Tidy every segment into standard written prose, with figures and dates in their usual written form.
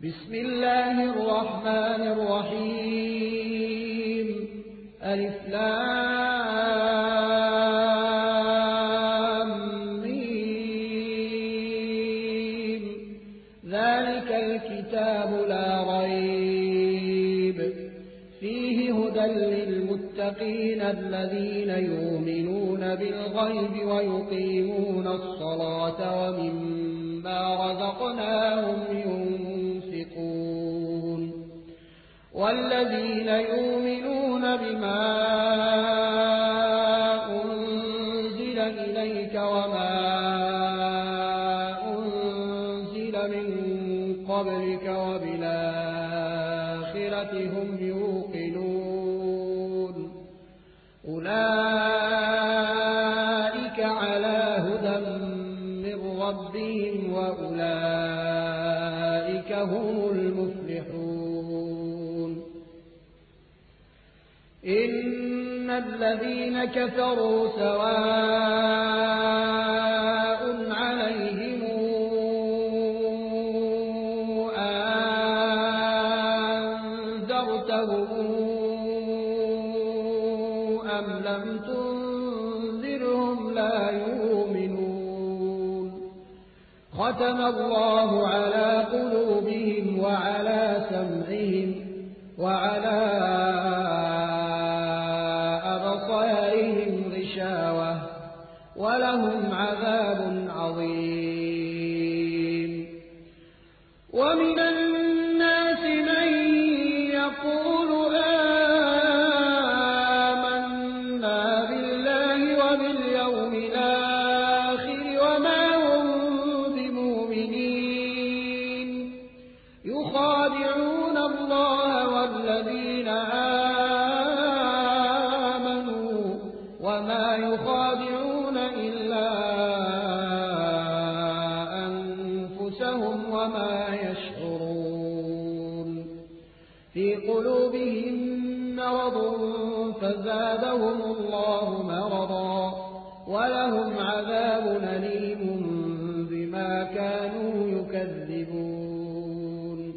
بسم الله الرحمن الرحيم ألف لام ميم ذلك الكتاب لا ريب فيه هدى للمتقين الذين يؤمنون بالغيب ويقيمون الصلاة ومما رزقناهم ينفقون والذين يؤمنون بما أنزل إليك وما أنزل من قبلك وبالآخرة هم يوقنون أولئك على هدى من ربهم وأولئك هم المفلحون إن الذين كفروا سواء عليهم أنذرتهم أم لم تنذرهم لا يؤمنون ختم الله على قلوبهم وعلى سمعهم وعلى أبصارهم غشاوة ولهم عذاب عظيم ومن الناس من يقول آمنا بالله وباليوم الآخر وما هم بمؤمنين يخادعون الله والذين آمنوا وما يخادعون إلا أنفسهم وما يشعرون في قلوبهم مرض فزادهم الله مرضا ولهم عذاب أليم بما كانوا يكذبون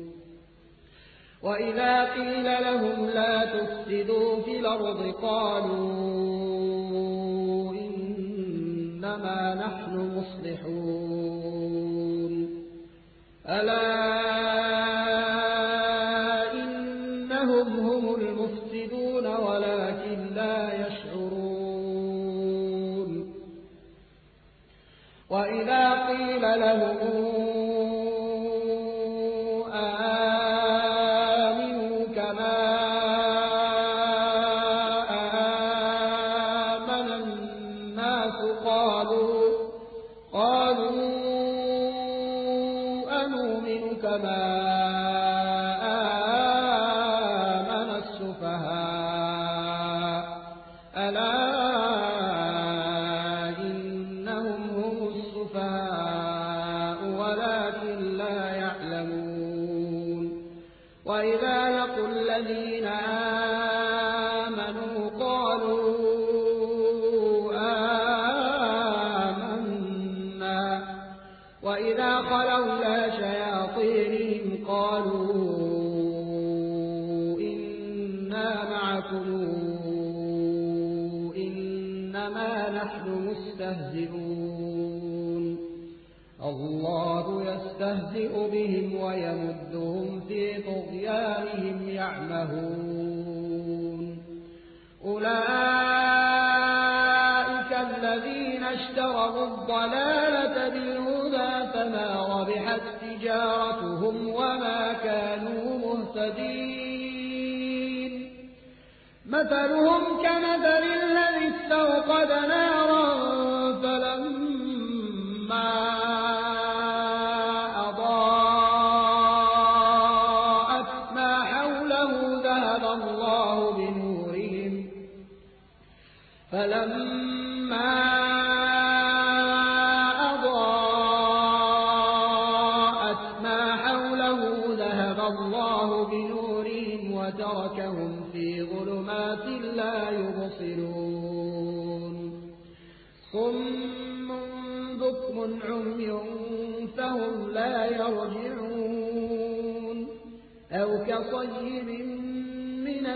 وإذا قيل لهم لا تفسدوا في الأرض قالوا إنما نحن مصلحون ألا إنهم هم المفسدون ولكن لا يشعرون وإذا قيل لهم آمنوا كما آمن الناس قالوا أنؤمن كما آمن السفهاء ألا إنهم هم السفهاء ولكن لا يعلمون وإذا لقوا الذين آمنوا قالوا آمنا وإذا خلوا إلى شياطينهم قالوا إنا معكم إنما نحن مستهزئون الله يستهزئ بهم ويمدهم في طغيانهم يعمهون أولئك الذين اشتروا الضلالة بالهدى فما ربحت تجارتهم وما كانوا مهتدين مثلهم كمثل الذي استوقد نارا فلما أضاءت ما حوله ذهب الله بنورهم وتركهم في ظلمات لا يبصرون صم بكم عمي فهم لا يرجعون كصيب من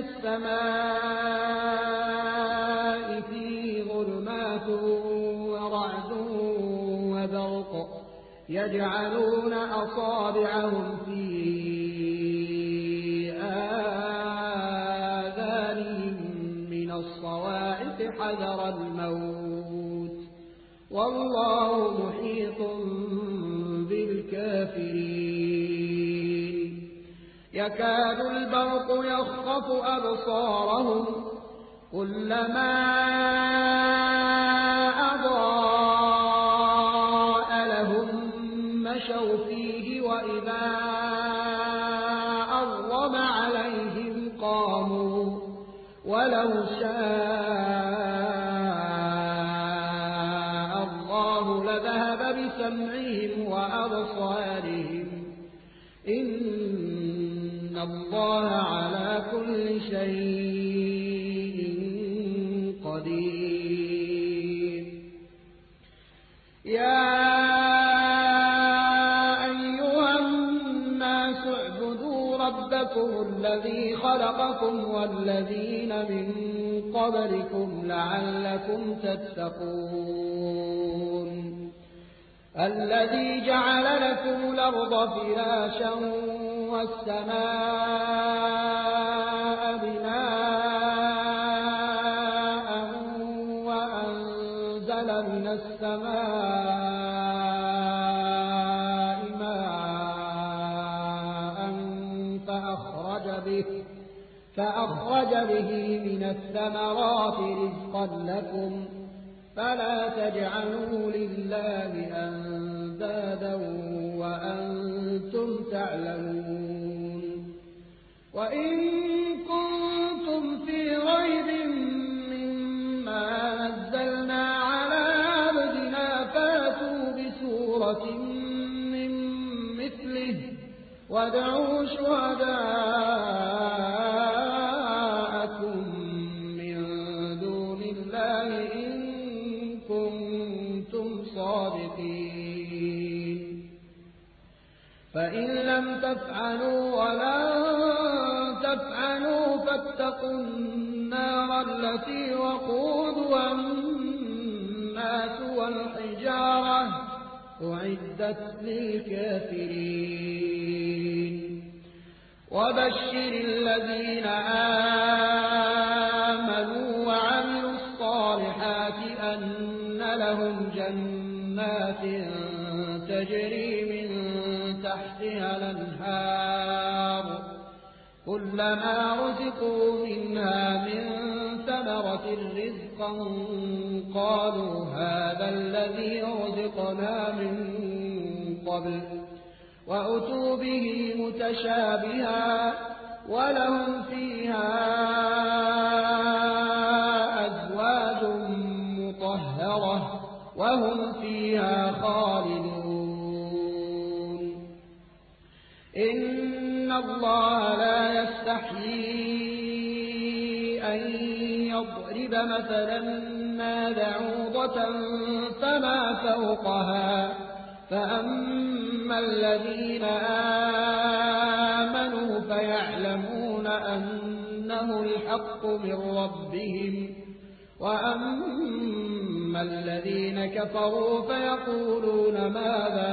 السماء فيه ظلمات ورعد وبرق يجعلون أصابعهم في آذانهم من الصواعق حذر الموت والله محيط بالكافرين يكاد البرق يخطف أبصارهم كلما أضاء لهم مشوا فيه وإذا أظلم عليهم قاموا ولو شاء الله لذهب بسمعهم وأبصارهم إن الله على كل شيء قدير يا أيها الناس اعبدوا ربكم الذي خلقكم والذين من قبلكم لعلكم تتقون الذي جعل لكم الأرض فراشا والسماء بناء وأنزل من السماء ماء فأخرج به من الثمرات رزقا لكم فلا تجعلوا لله أندادا وأنتم تعلمون وإن كنتم في ريب مما نزلنا على عبدنا فاتوا بسورة من مثله وادعوا شهداءكم من دون الله إن كنتم صادقين فإن لم تفعلوا ولن تفعلوا فاتقوا النار التي وقودها الناس والحجارة أعدت للكافرين وبشر الذين آمنوا وعملوا الصالحات أن لهم جنات تجري من تحتها الأنهار كلما رزقوا منها من ثمرة رزقا قالوا هذا الذي رزقنا من قبل وأتوا به متشابها ولهم فيها أزواج مطهرة وهم فيها خالدون إن الله لا يستحيي أن يضرب مثلا ما بعوضة فما فوقها فأما الذين آمنوا فيعلمون أنه الحق من ربهم وأما الذين كفروا فيقولون ماذا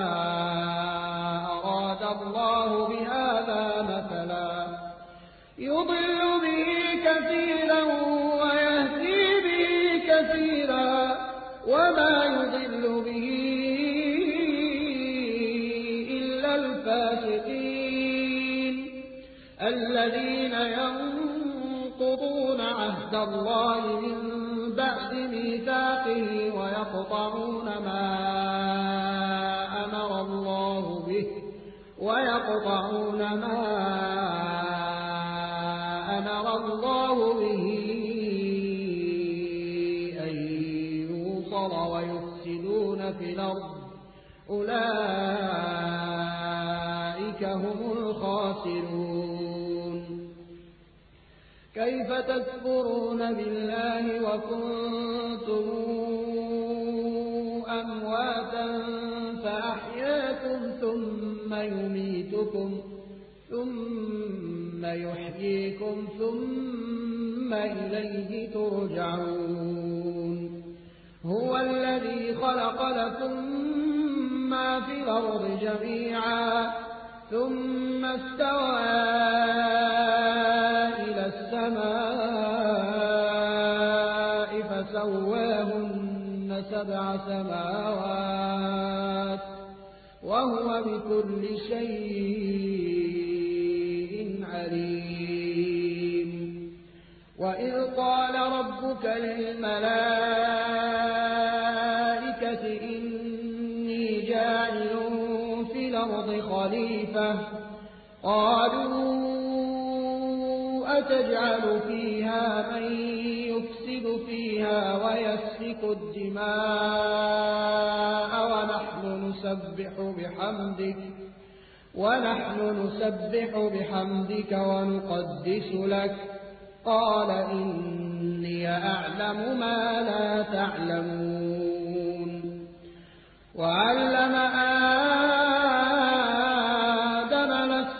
أراد الله بهذا مثلا يضل به كثيرا ويهدي به كثيرا وما يضل به إلا الفاسقين الذين ينقضون عهد الله من بعد ميثاقه ويقطعون ما أمر الله به أن يوصل ويفسدون في الأرض أولئك هم الخاسرون كيف تكفرون بالله وكنتم أمواتا فأحياكم ثم يميتكم ثم يحييكم ثم إليه ترجعون هو الذي خلق لكم ما في الأرض جميعا ثم استوى إلى السماء فسواهن 7 سماوات وهو بكل شيء عليم وإذ قال ربك للملائكة إني جاعل في الأرض خليفة قالوا أتجعل فيها من يفسد فيها ويسفك الدماء ونحن نسبح بحمدك ونقدس لك قال إني أعلم ما لا تعلمون وعلم آدم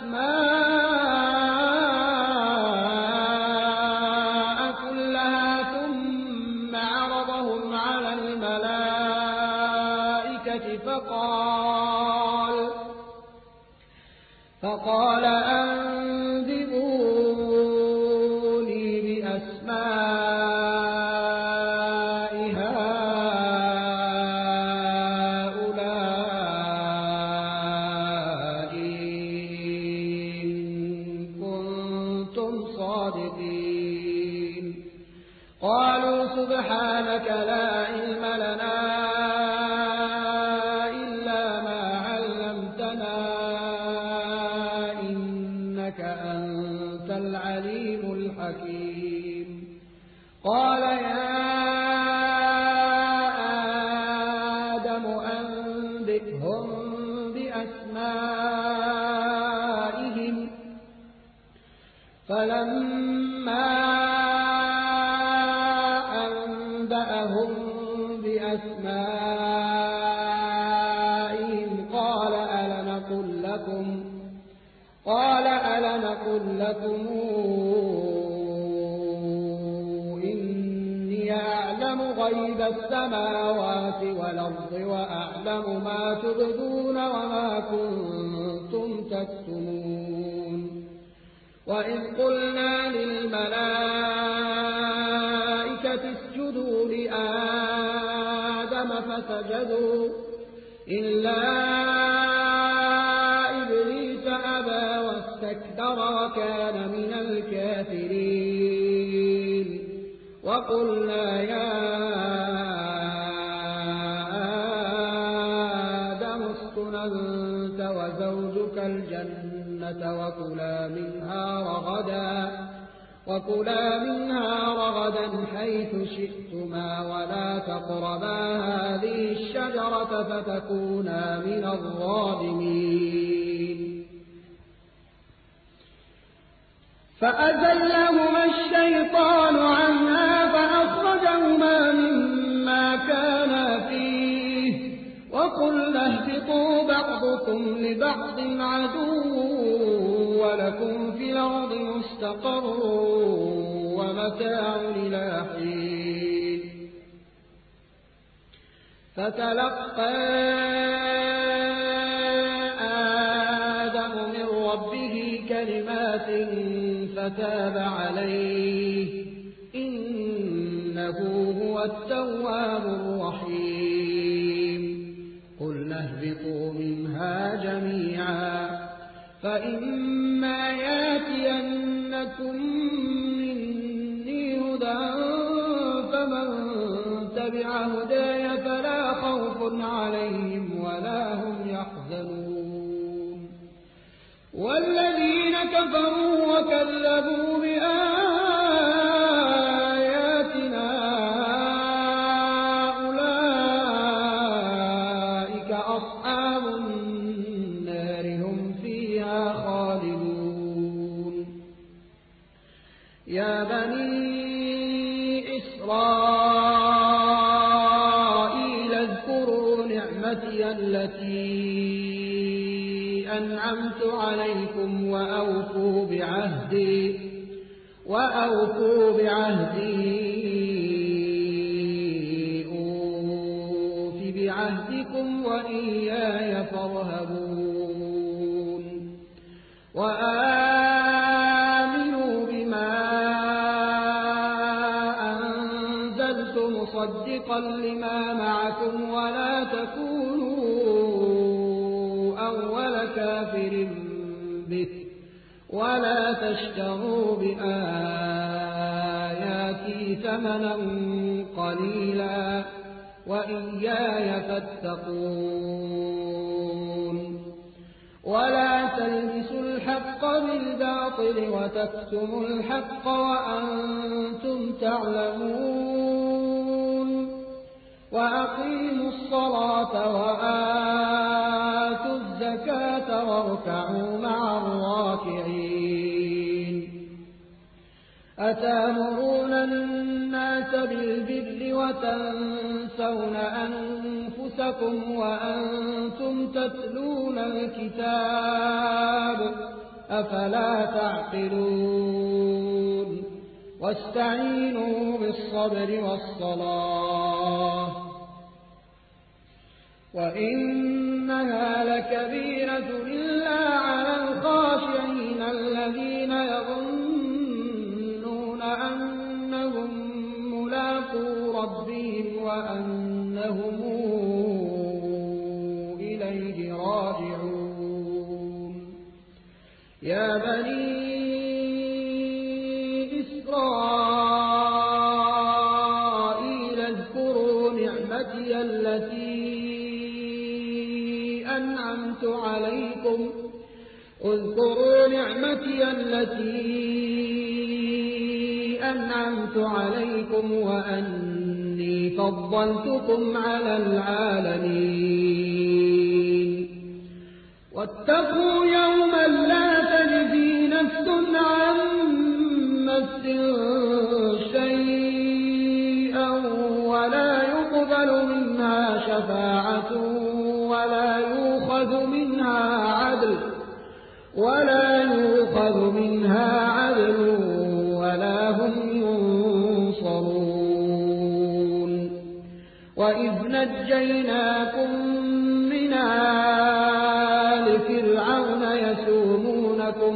الأسماء كلها ثم عرضهم على الملائكة فقال أنبئوني بأسماء هؤلاء إن كنتم صادقين قالوا سبحانك لا علم لنا إلا ما علمتنا إنك أنت العليم الحكيم قال يا آدم أنبئهم بأسمائهم فلما أنبأهم بأسمائهم قال ألم أقل لكم إني أعلم غيب السماوات والأرض وأعلم ما تبدون وما كنتم تكتمون وإذ قلنا للملائكة اسجدوا لآدم فسجدوا إلا إبليس أبى واستكبر وكان من الكافرين وقلنا يا آدم اسكن أنت وزوجك الجنة وكلا منها رغدا حيث شئتما ولا تقربا هذه الشجرة فتكونا من الظالمين فأزلهما الشيطان عنها فأخرجهما مما كانا فيه وقلنا اهبطوا بعضكم لبعض عدو ولكم في الأرض مستقر ومتاع إلى حين فتلقى آدم من ربه كلمات فتاب عليه إنه هو التواب الرحيم قلنا اهبطوا منها جميعا فإما ياتينكم مني هدى فمن تبع هداي فلا خوف عليهم ولا هم يحزنون والذين كفروا وكذبوا بآياتنا أولئك أصحاب النار هم فيها خالدون يا بني إسرائيل اذكروا نعمتي التي أنعمت عليكم وأوفوا بعهدي أوف بعهدكم وإياي فارهبون وآمنوا بما أنزلت مصدقا لما معكم ولا تكونوا أول كافر به ولا تشتروا بآياتي ثمنا قليلا وإياي فاتقون ولا تلبسوا الحق بالباطل وتكتموا الحق وأنتم تعلمون وأقيموا الصلاة وآتوا الزكاة واركعوا مع الراكعين أتأمرون الناس بالبر وتنسون أنفسكم وأنتم تتلون الكتاب أفلا تعقلون واستعينوا بالصبر والصلاة وإنها لكبيرة إلا على الخاشعين الذين يظنون أنهم ملاقو ربهم وأنهم إليه راجعون يا بني إسرائيل اذكروا نعمتي التي أنعمت عليكم وأني فضلتكم على العالمين واتقوا يوما لا تجزي نفس عن نفس شيئا ولا يقبل منها شفاعة ولا يؤخذ منها عدل ولا هم ينصرون وإذ نجيناكم من آل فرعون يسومونكم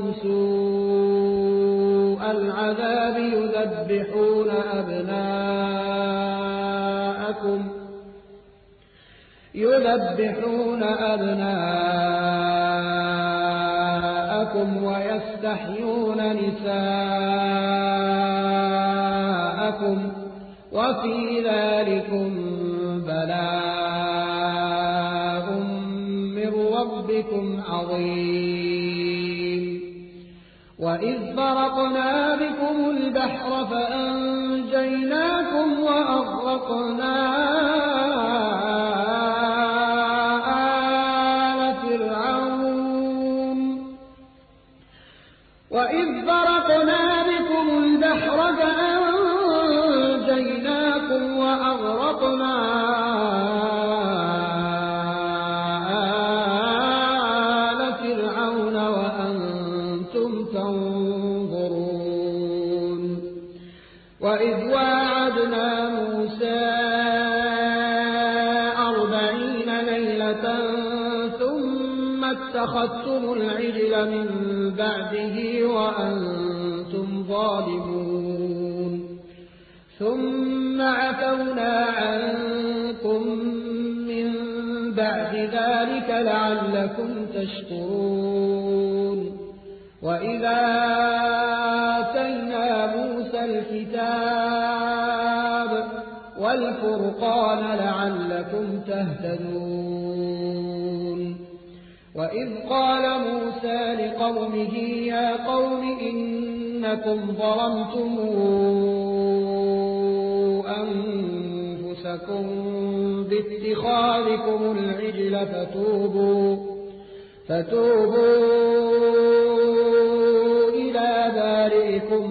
سوء العذاب يذبحون أبناءكم ويستحيون نساءكم وفي ذلكم بلاء من ربكم عظيم وإذ فرقنا بكم البحر فأنجيناكم وأغرقنا آل فرعون وأنتم تنظرون وإذ واعدنا موسى 40 ليلة ثم اتخذتم العجل من بعده وأنتم ظالمون ثم عفونا عنكم من بعد ذلك لعلكم تشكرون وإذا آتينا موسى الكتاب والفرقان لعلكم تهتدون وإذ قال موسى لقومه يا قوم إنكم ظلمتم أنفسكم باتخاذكم العجل فتوبوا إلى بارئكم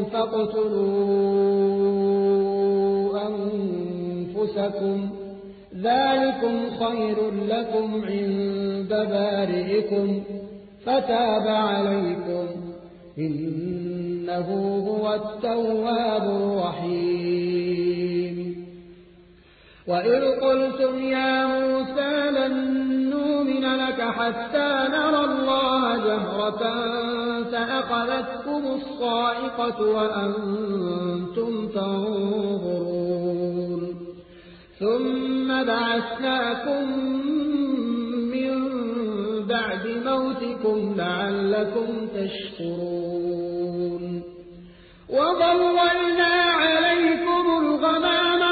فاقتلوا أنفسكم ذلكم خير لكم عند بارئكم فتاب عليكم إنه هو التواب الرحيم وإذ قلتم يا موسى لن نؤمن لك حتى نرى الله جهرة فأخذتكم الصاعقة وأنتم تنظرون ثم بعثناكم من بعد موتكم لعلكم تشكرون وظللنا عليكم الغمام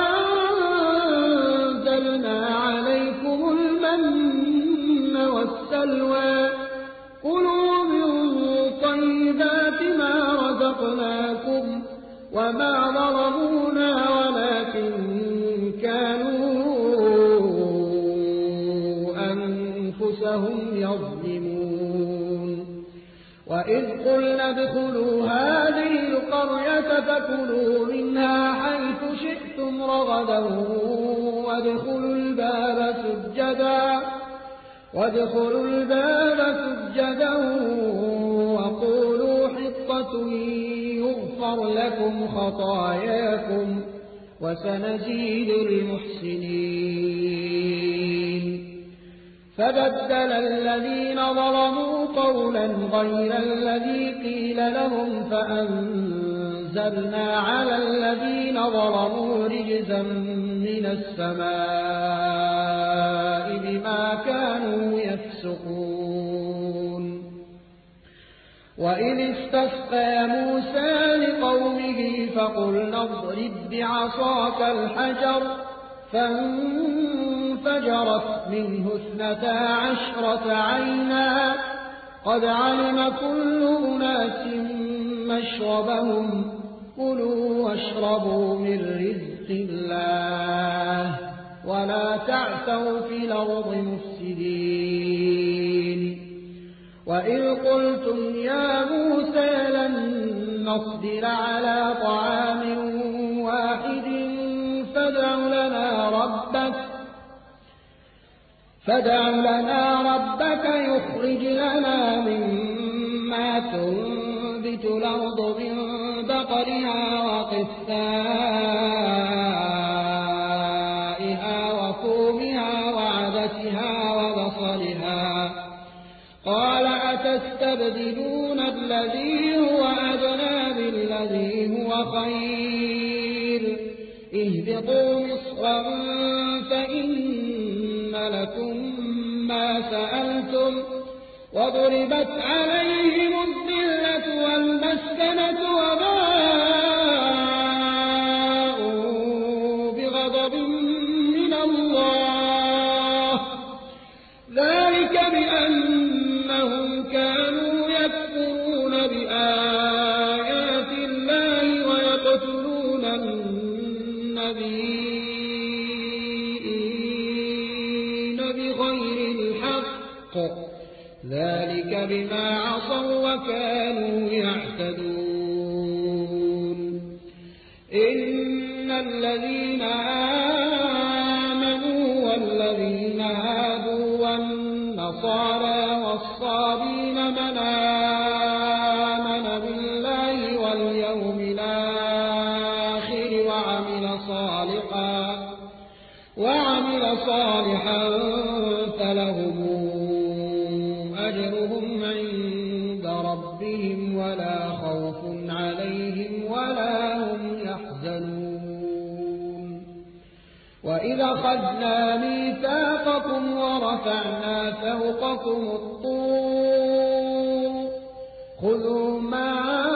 وأنزلنا عليكم المن والسلوى كلوا من طيبات ما رزقناكم وما ظلمونا ولكن كانوا أنفسهم يظلمون وإذ قلنا ادخلوا هذه القرية فكلوا منها حيث شئتم رغدا وادخلوا الباب سجدا وقولوا حطة يغفر لكم خطاياكم وسنزيد المحسنين فبدل الذين ظلموا قولا غير الذي قيل لهم فأنزلنا على الذين ظلموا رجزا من السماء بما كانوا يفسقون وإذ استسقى موسى لقومه فقلنا اضرب بعصاك الحجر فانفجرت منه 12 عينا قد علم كل أناس مشربهم كلوا واشربوا من رزق الله ولا تعثوا في الأرض مفسدين وإذ قلتم يا موسى لن نصبر على طعام واحد فادع لنا ربك يخرج لنا مما تنبت الأرض من بقرها وقثائها وفومها وعدسها وبصلها قال أتستبدلون الذي هو أدنى بالذي هو خير اهبطوا مصرا فإن لكم ما سألتم وضربت عليهم الذلة والمسكنة وباءوا بغضب من الله ذلك بأنهم كانوا يكفرون بآيات الله ويقتلون النبيين بغير الحق ذلك بما عصوا وكانوا يعتدون إن الذين آمنوا والذين هادوا والنصارى والصابين من آمن بالله واليوم الآخر وعمل صالحا فلهم أجرهم عند ربهم ولا خوف عليهم ولا هم يحزنون وإذا أخذنا ميثاقكم ورفعنا فوقكم الطور خذوا ما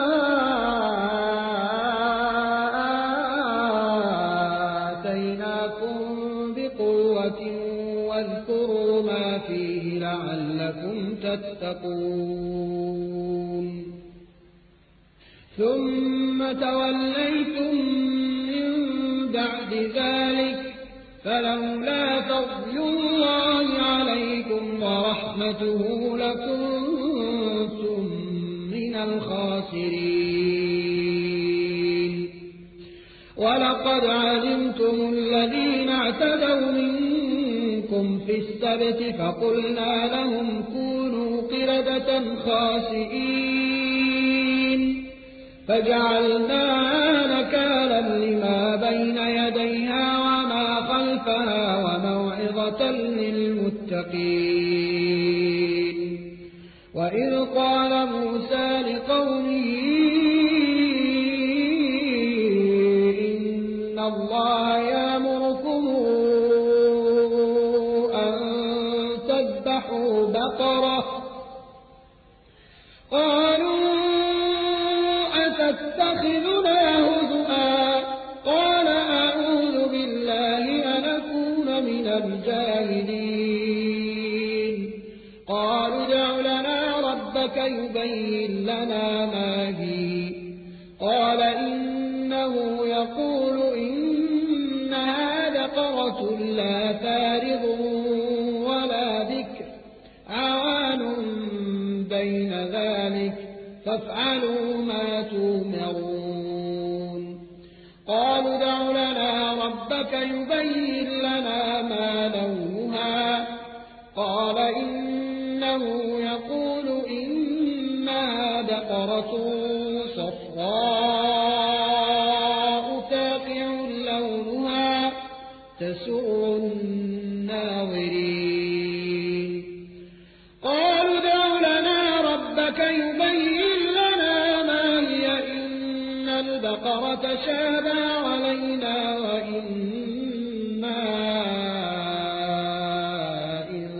آتيناكم بقوة واذكروا ما فيه لعلكم تتقون ثم توليتم من بعد ذلك فلولا فضل الله عليكم ورحمته لكنتم من الخاسرين ولقد علمتم الذين اعتدوا منكم في السبت فقلنا لهم كونوا قردة سجدة خاسئين فجعلناها نكالا لما بين يديها وما خلفها وموعظة للمتقين. وإذ قال موسى لقومه إن الله يأمركم أن تذبحوا بقرة قالوا أتتخذنا هزؤا قال أعوذ بالله أن أكون من الجاهلين. قالوا ادع لنا ربك يبين لنا ما هي قال إنه يقول إنها بقرة لا فارض ولا بكر عوان بين ذلك فافعلوا ما تؤمرون. قالوا ادع لنا ربك يبين لنا ما لونها قال إنه يقول إنها بقرة صفراء فاقع لونها تسر الناظرين. قالوا ادع لنا ربك يبين لنا ما هي إن البقرة شابه علينا وإنا إن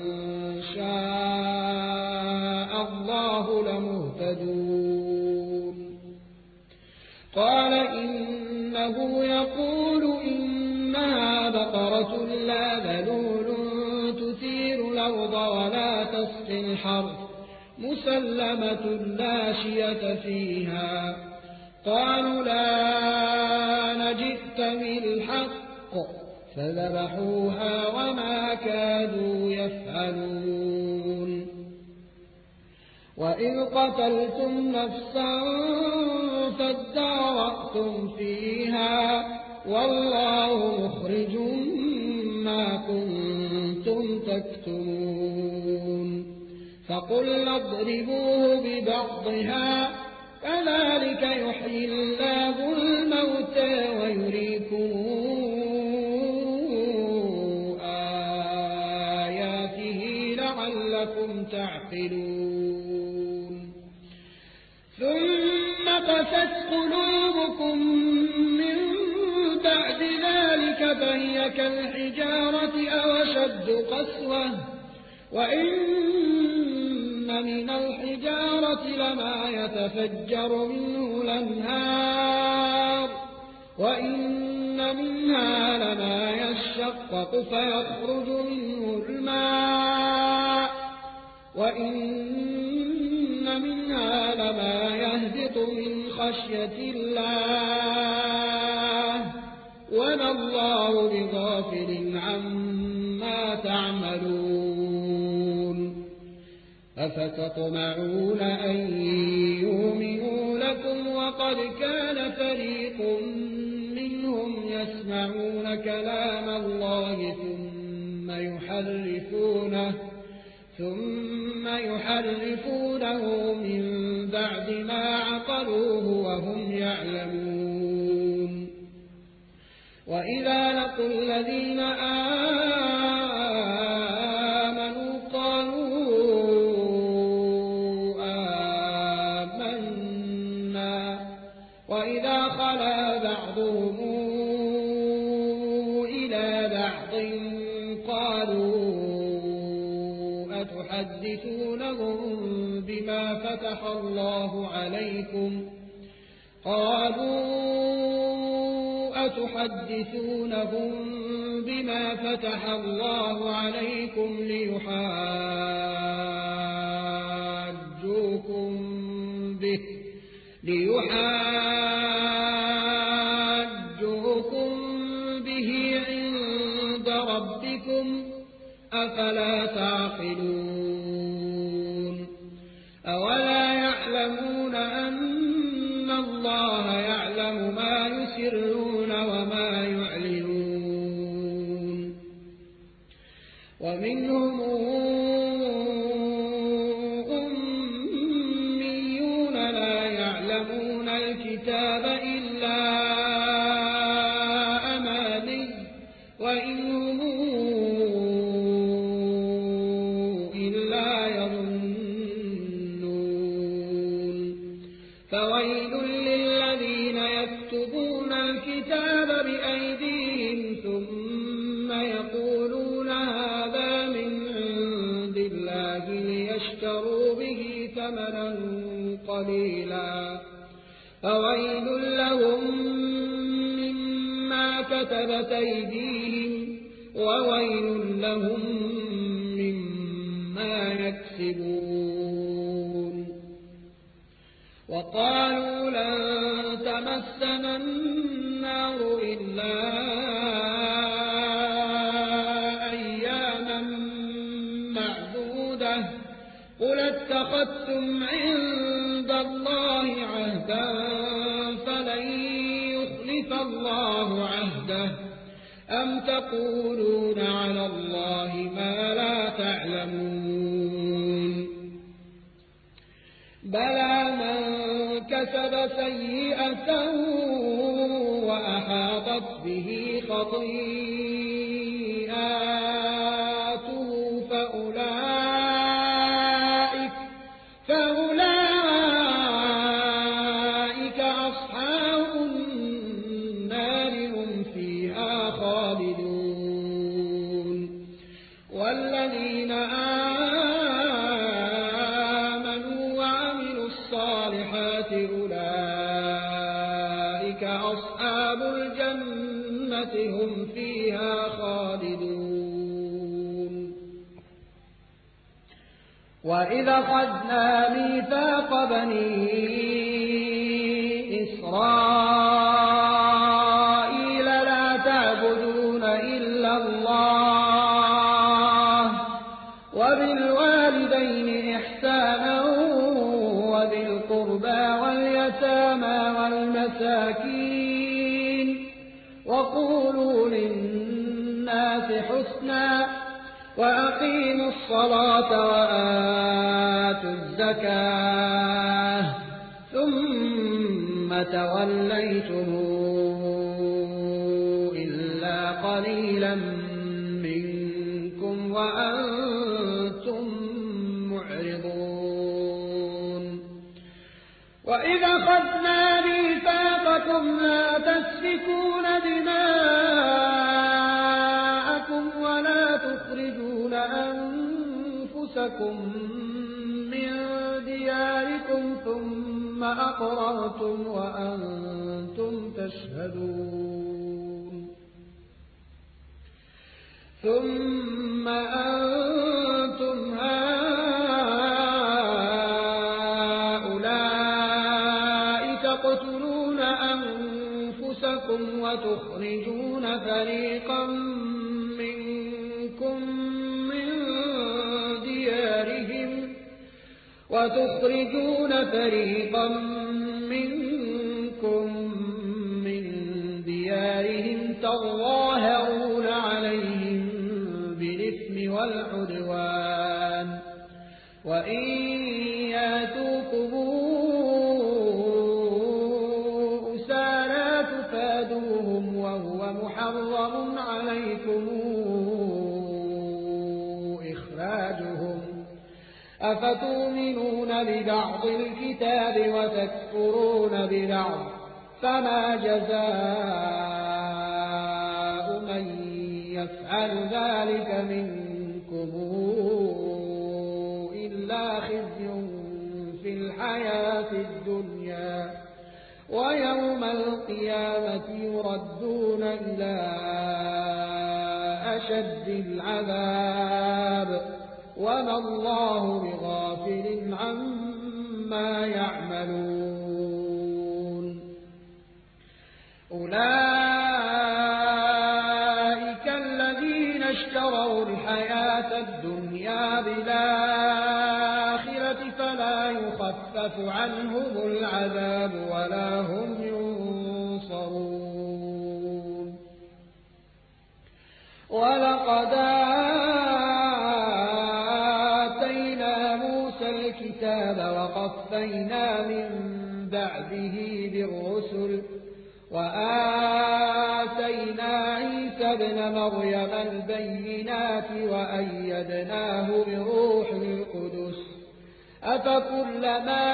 شاء الله لمهتدون. قال إنه يقول إنها بقرة لا ذلول تثير الأرض ولا تسقي الحرث مسلمة لا شية فيها. قالوا لا نجئت بالحق فذبحوها وما كادوا يفعلون. وإذ قتلتم نفسا فادارأتم فيها والله مخرج ما كنتم تكتمون. فقلنا اضربوه ببعضها كذلك يحيي الله الموتى ويريكم آياته لعلكم تعقلون. ثم قست قلوبكم من بعد ذلك فهي كالحجارة أو أشد قسوة وإن من الحجارة لما يتفجر منه الأنهار وإن منها لما يشقق فيخرج منه الماء وإن منها لما يهبط من خشية الله وما الله بغافل عما تعملون. أفتطمعون أن يؤمنوا لكم وقد كان فريق منهم يسمعون كلام الله ثم يحرفونه من بعد ما عقلوه وهم يعلمون. وإذا لقوا الذين آمنوا قالوا آمنا وإذا خلا بعضهم إلى بعض قالوا أتحدثونهم بما فتح الله عليكم ليحاجوكم به عند ربكم أفلا تعقلون. أولا يعلمون أن الله يعلم ما يسرون وما يعلنون. ومنهم الكتاب إلا أماني وإن هم إلا يظنون فويل للذين يكتبون الكتاب بأيديهم ثم يقولون هذا من عند الله ليشتروا به ثمنا قليلا فويل لهم مما كتبت أيديهم وويل لهم مما يكسبون وقالوا لن تمسنا النار إلا أياما معدودة قل اتخذتم عند الله عهدا فلن يخلف الله عهده أم تقولون على الله ما لا تعلمون بلى من كسب سيئة وأحاطت به خطيئاته فأولئك أصحاب النار هم فيها خالدون والذين آمنوا وعملوا الصالحات أولئك أصحاب الجنة هم فيها خالدون وإذا أخذنا ميثاق بني إسرائيل لا تعبدون إلا الله وبالوالدين إحسانا وذي القربى واليتامى والمساكين وقولوا للناس حسنا وأقيموا الصلاة وآتوا الزكاة ثم توليتم إلا قليلا منكم وأنتم معرضون وإذا أخذنا ميثاقكم لا تسفكون دماءكم ولا تخرجون أنفسكم من دياركم ثم أقررتم وأنتم تشهدون ثم أنتم هؤلاء تقتلون أنفسكم وتخرجون فريقا منكم من ديارهم تظاهرون عليهم بالإثم والعدوان وإن ياتوكم أسارى تفادوهم وهو محرم عليكم إخراجهم أفتؤمنون ببعض الكتاب وتكفرون ببعض فما جزاء من يفعل ذلك منكم إلا خزي في الحياة الدنيا ويوم القيامة يردون إلى أشد العذاب وما الله بغافل عما يعملون أولئك الذين اشتروا الحياة الدنيا بالآخرة فلا يخفف عنهم العذاب ولا هم ينصرون ولقد آتينا موسى الكتاب وقفينا من بعده بالرسل وآتينا عيسى ابن مريم البينات وأيدناه بروح القدس أفكلما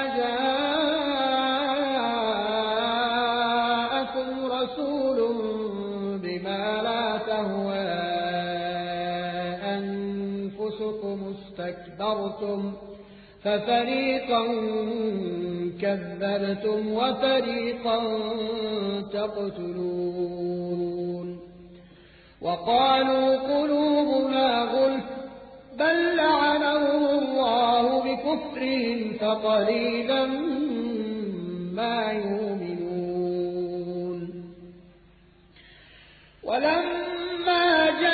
جاءكم رسول بما لا تهوى أنفسكم استكبرتم ففريقا كذبتم وفريقا تقتلون وقالوا قلوبنا غلف بل لعنهم الله بكفرهم فقليلا ما يؤمنون ولما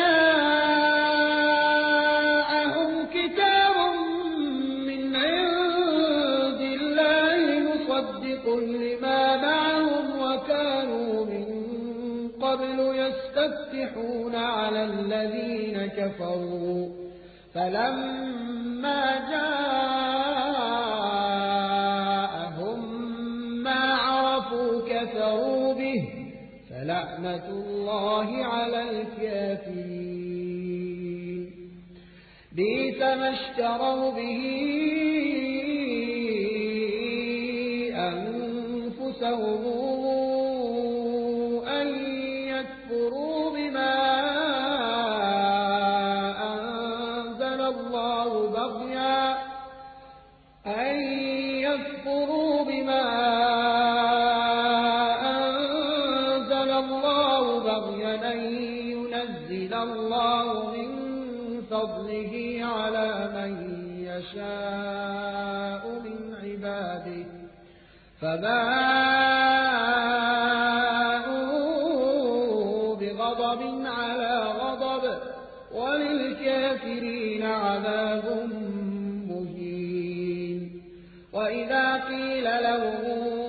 جاءهم كتاب من عند الله مصدق لما معهم وكانوا من قبل يستفتحون على الذين كفروا فلما جاءهم ما عرفوا كفروا به فلعنة الله على الكافرين بئس ما اشتروا به أنفسهم أن يكفروا بما أنزل الله بغيا أن ينزل الله من فضله على من يشاء من عباده فباءوا بغضب على غضب وللكافرين عذاب مهين وإذا قيل لهم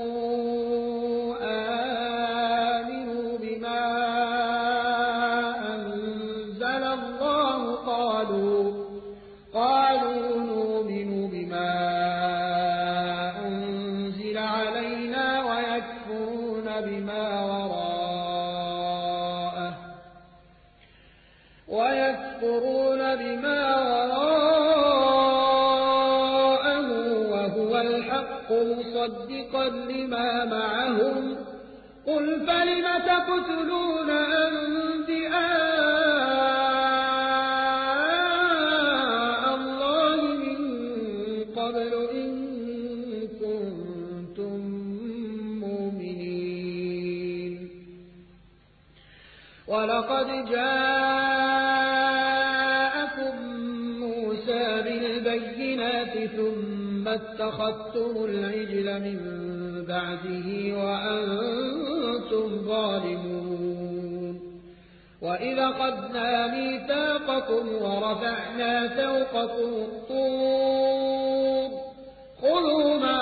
آمنوا بما أنزل الله قالوا نؤمن بما أنزل علينا ويكفرون بما وراءه وهو الحق مصدقا لما معهم قل فلم تقتلون أنبياء الله من قبل إن كنتم مؤمنين ولقد جاءكم موسى بالبينات ثم اتخذتم العجل من بعده وأنتم ظالمون وإذا أخذنا ميثاقكم ورفعنا فوقكم الطور خذوا ما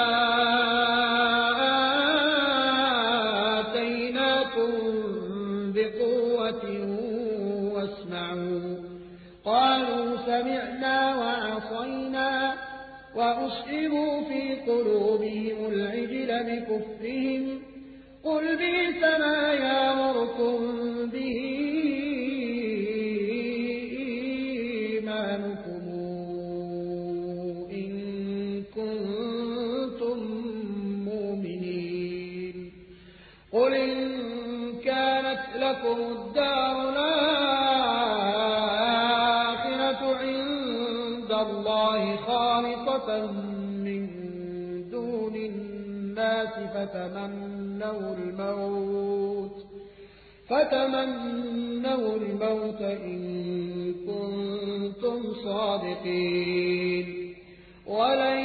آتيناكم بقوة واسمعوا قالوا سمعنا وعصينا وأشربوا في قلوبهم العجل بكفرهم قل بئس ما يأمركم به إيمانكم إن كنتم مؤمنين قل إن كانت لكم الدار الآخرة عند الله خالصة من دون الناس فتمنوا الموت إن كنتم صادقين ولن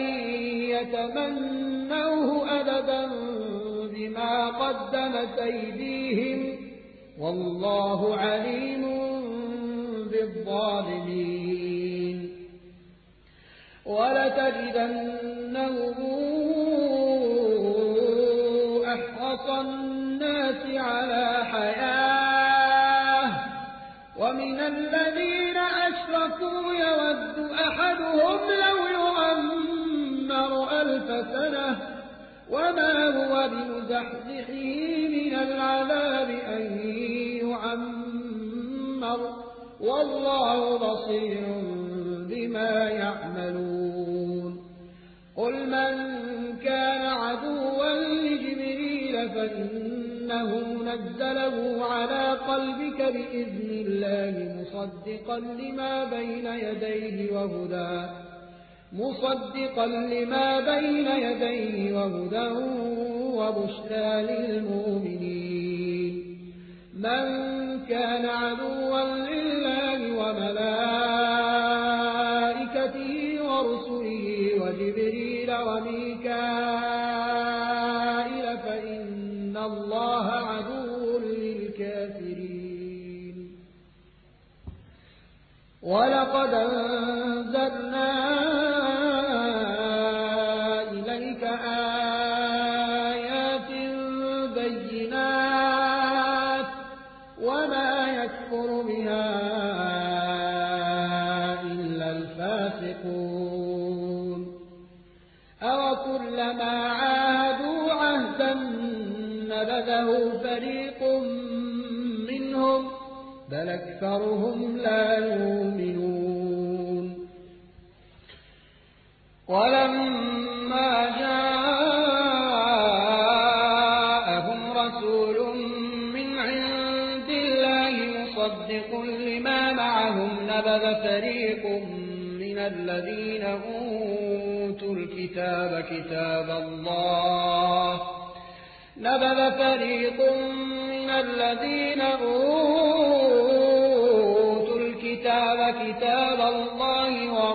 يتمنوه أبدا بما قدمت أيديهم والله عليم بالظالمين ولتجدنهم أحرص الناس على حياة ومن الذين أشركوا يود أحدهم لو يعمر 1000 سنة وما هو بمزحزحه من العذاب أن يعمر والله بصير بما يعملون قل من كان عدوا لجبريل فإنه نزله على قلبك بإذن الله مصدقا لما بين يديه وهدى وبشرى للمؤمنين من كان عدوا لله وملائكته ورسله وجبريل وميكائيل فإن الله عدو للكافرين ولقد أنزلنا إليك آيات بينات وما يكفر بها إلا الفاسقون أوكلما عاهدوا عهدا نبذه فريق منهم بل أكثرهم لا يؤمنون ولما جاءهم رسول من عند الله مصدق لما معهم نبذ فريق من الذين أوتوا الكتاب كتاب الله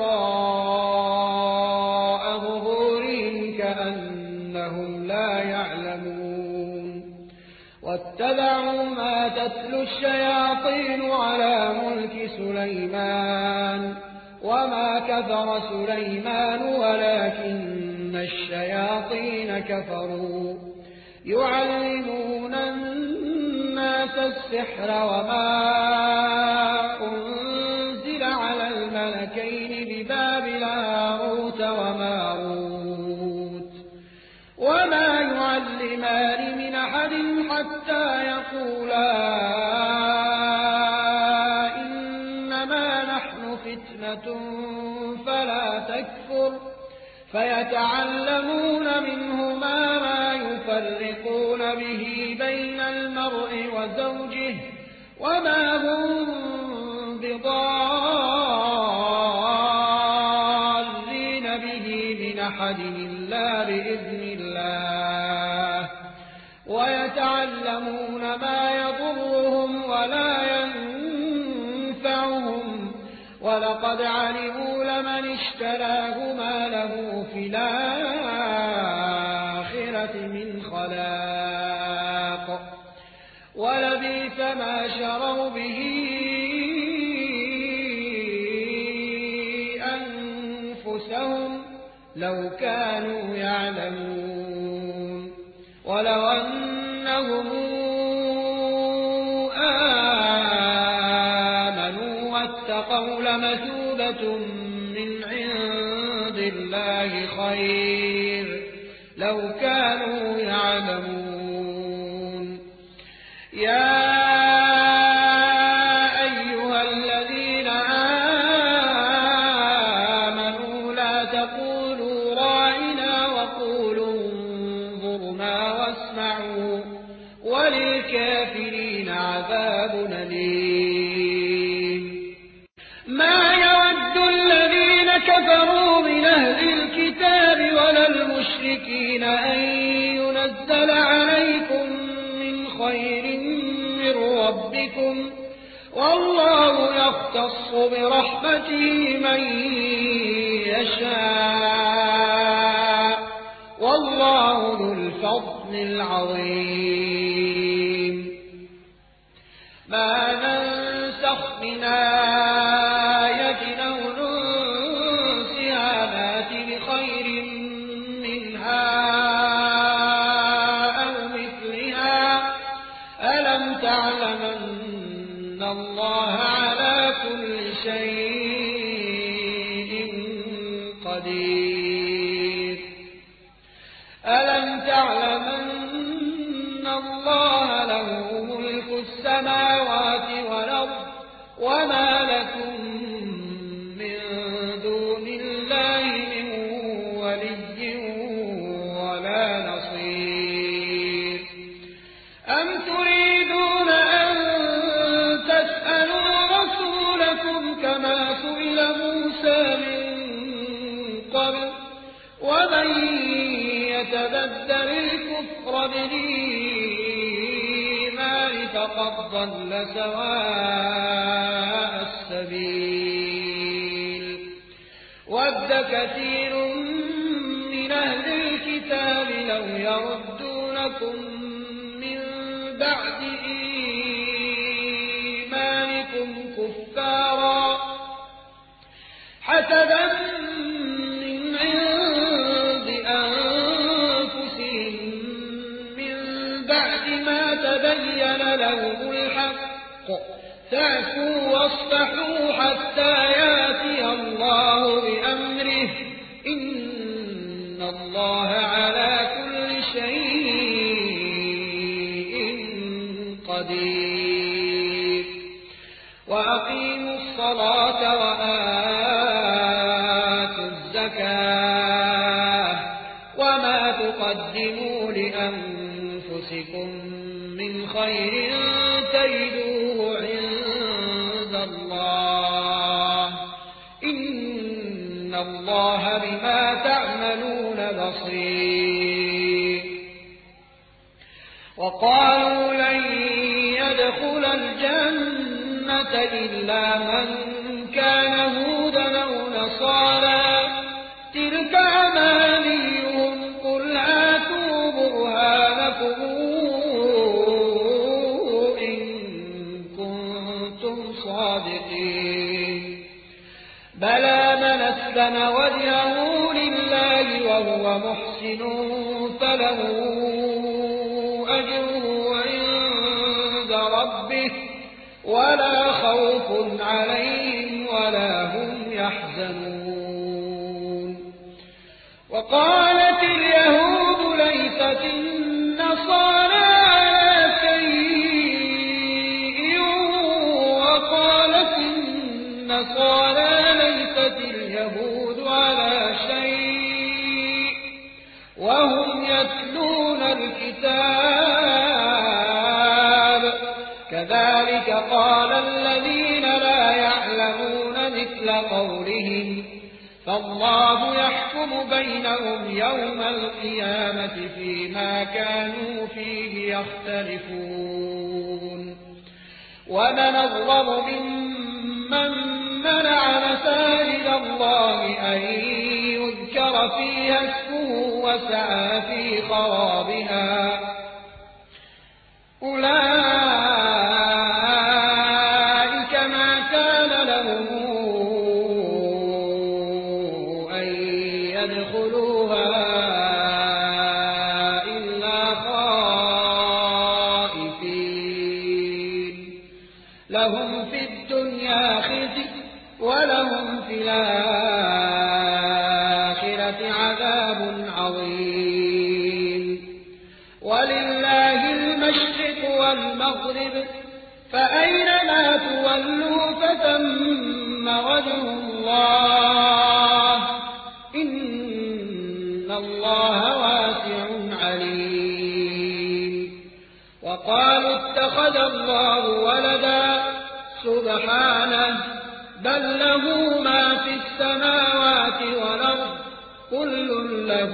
وراء ظهورهم كأنهم لا يعلمون واتبعوا ما تتلو الشياطين على ملك سليمان وما كفر سليمان ولكن الشياطين كفروا يعلمون الناس السحر وما أنزل على الملكين ببابل هاروت وماروت وما يعلمان من أحد حتى يقولا إنما نحن فتنة فلا تكفر فيتعلمون منهما ما يفرقون به بين المرء وزوجه وما هم بضارين به من أحد إلا بإذن الله ويتعلمون ما يضرهم ولا ينفعهم ولقد علموا لمن اشتراه ما له في الآخرة من خلاق ولبئس ما شروا به أنفسهم لو كانوا يعلمون ولو أنهم آمنوا واتقوا لمثوبة من عند الله خير لو كانوا يعلمون يا أيها الذين آمنوا لا تقولوا راعنا وقولوا انظرنا واسمعوا وللكافرين عذاب أليم ما يود الذين كفروا من أهل الكتاب ولا المشركين أن ينزل عليكم من خير من ربكم والله يختص برحمته من يشاء والله ذو الفضل العظيم ما ننسخ من آية أو ننسها نأت بخير منها أو مثلها ألم تعلم أن الله على كل شيء قدير ألم ليعلمن الله له ملك السماوات والأرض وما لكم من دون الله من ولي ولا نصير أم تريدون أن تسألوا رسولكم كما سئل موسى من قبل ومن يتبدل الكفر بالإيمان فقد ضل سواء السبيل ود كثير من أهل الكتاب لو يردونكم من بعد إيمانكم كفارا حسدا من عند أنفسهم من بعد ما تبين لهم الحق فاعفوا واصفحوا حتى يأتي الله بأمره إن الله على كل شيء قدير وأقيموا الصلاة وآتوا الزكاة وما تقدموا لأنفسكم من خير تجدوه عند الله إن الله بما تعملون بصير وقالوا لن يدخل الجنة إلا من كان هودا أو نصارى تلك أمانيهم قل هاتوا برهانكم إن كنتم صادقين بلى من أسلم وجهه لله وهو محسن فله أجره عند ربه ولا خوف عليهم ولا هم يحزنون وقالت اليهود ليست النصارى على شيء وقالت النصارى ليست اليهود على شيء وهم يتلون الكتاب كذلك قال الذين لا يعلمون مثل قولهم فالله يحكم بينهم يوم القيامة فيما كانوا فيه يختلفون ومن أظلم ممن منع مساجد الله أن يذكر فيها اسمه وسعى في خرابها أولئك ما كان لهم أن يدخلوها إلا خائفين لهم في الدنيا خزي ولهم في الآخرة عذاب عظيم ولله المشرق والمغرب فأينما تولوا فثم وجه الله إن الله واسع عليم وقالوا اتخذ الله ولدا سبحانه بل له ما في السماوات والأرض كل له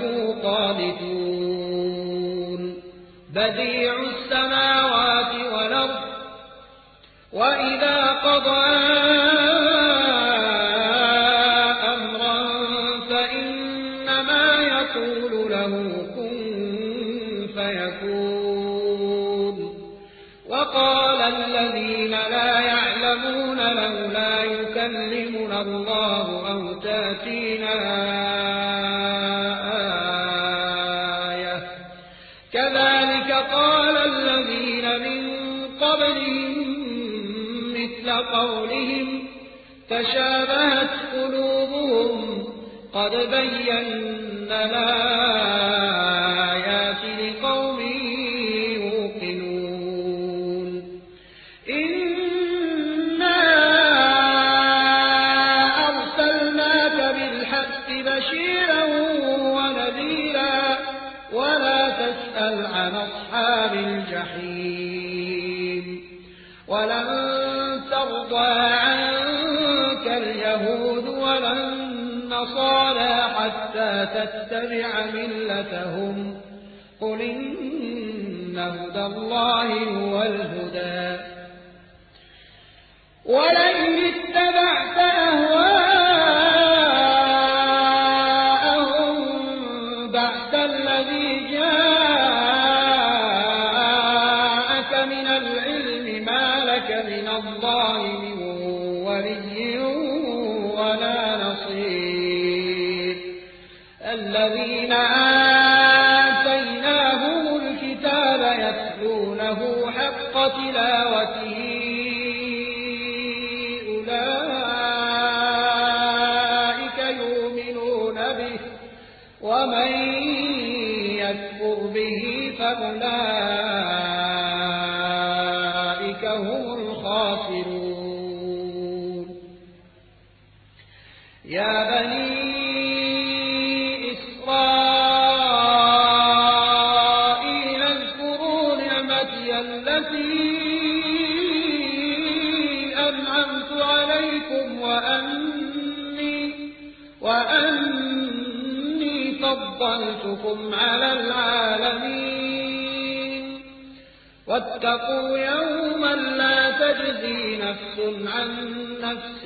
قانتون بديع السماوات والأرض وإذا قضى أمرا فإنما يقول له كن فيكون وقال الذين لا يعلمون لولا يكلمنا الله أو تأتينا آية كذلك قال الذين من قبلهم مثل قولهم تشابهت قلوبهم قد بينا الآيات لقوم يوقنون إنا أرسلناك بالحق بشيرا ونذيرا ولا تسأل عن أصحاب الجحيم ولن ترضى عنك اليهود ولا النصارى حتى تتبع ملتهم قل إن هدى الله هو الهدى ولئن اتبعت أهواءهم بعد الذي جاءك من العلم ما لك من الله من ولي ولا نصير الذين آتيناهم الكتاب يتلونه حق تلاوته أولئك يؤمنون به ومن يكفر به فأولئك هم الخاسرون يا بني إسرائيل اذكروا نعمتي التي أنعمت عليكم وأني فضلتكم على العالمين واتقوا يوما لا تجزي نفس عن نفس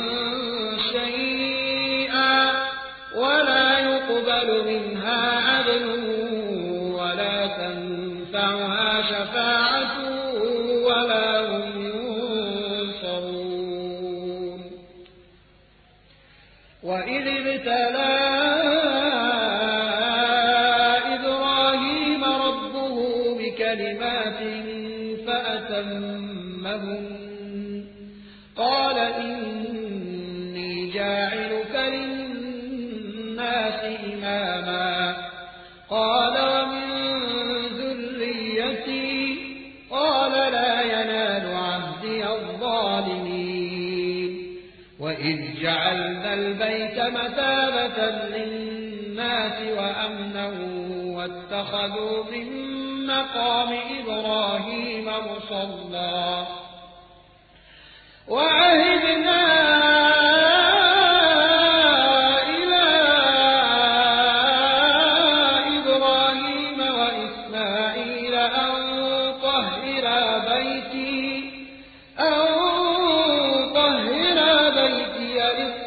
شيئا ولا يقبل منها عدل ولا تنفعها شفاعة ولا هم ينصرون وإذ ابتلى إبراهيم ربه بكلمات فأتمهن قال إني جاعلك للناس إماما قال ومن ذريتي قال لا ينال عهدي الظالمين وإذ جعلنا البيت مثابة للناس وأمنا واتخذوا من مقام إبراهيم مصلى وعهدنا إلى إبراهيم وإسماعيل أن طهرا بيتي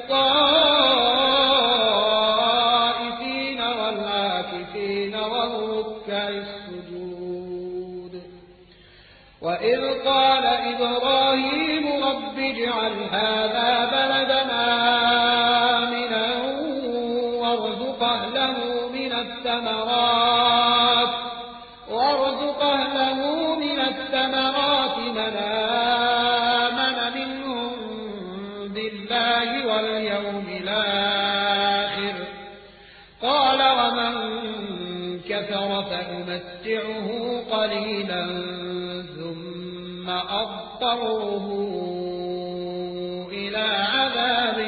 للطائفين والعاكفين والركع السجود وإذ قال إبراهيم رب اجعل هذا بلدنا آمنا وارزق أهله من الثمرات من آمن منهم بالله واليوم الآخر قال ومن كفر فأمتعه قليلا ثم أضطره إلى عذاب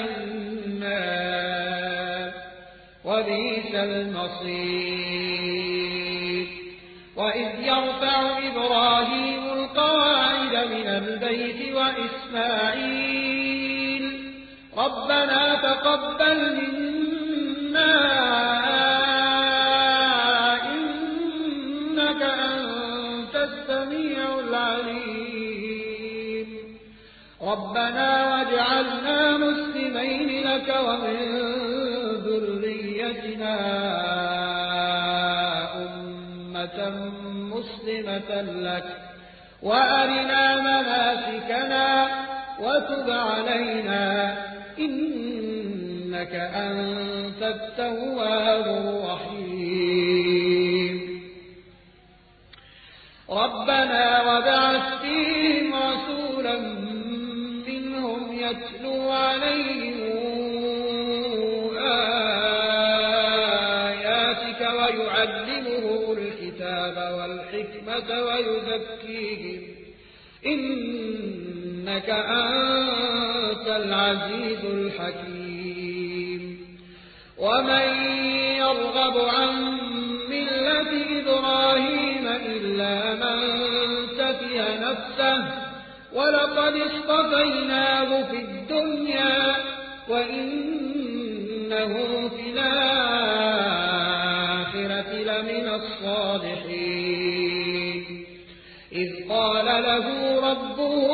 النار وبئس المصير وإذ يرفع إبراهيم القواعد من البيت وإسماعيل ربنا تقبل منا إنك أنت السميع العليم ربنا واجعلنا مسلمين لك ومن ذريتنا أمة مسلمة لك وأرنا مناسكنا وتب علينا إنك أنت التواب الرحيم ربنا وبعث فيهم رسولا منهم يتلو عليهم آياتك ويعلمهم الكتاب الكتاب والحكمة ويزكيهم إنك أنت العزيز الحكيم ومن يرغب عن ملة إبراهيم إلا من سفه نفسه ولقد اصطفيناه في الدنيا وإنه في الآخرة لمن الصالحين إذ قال له ربه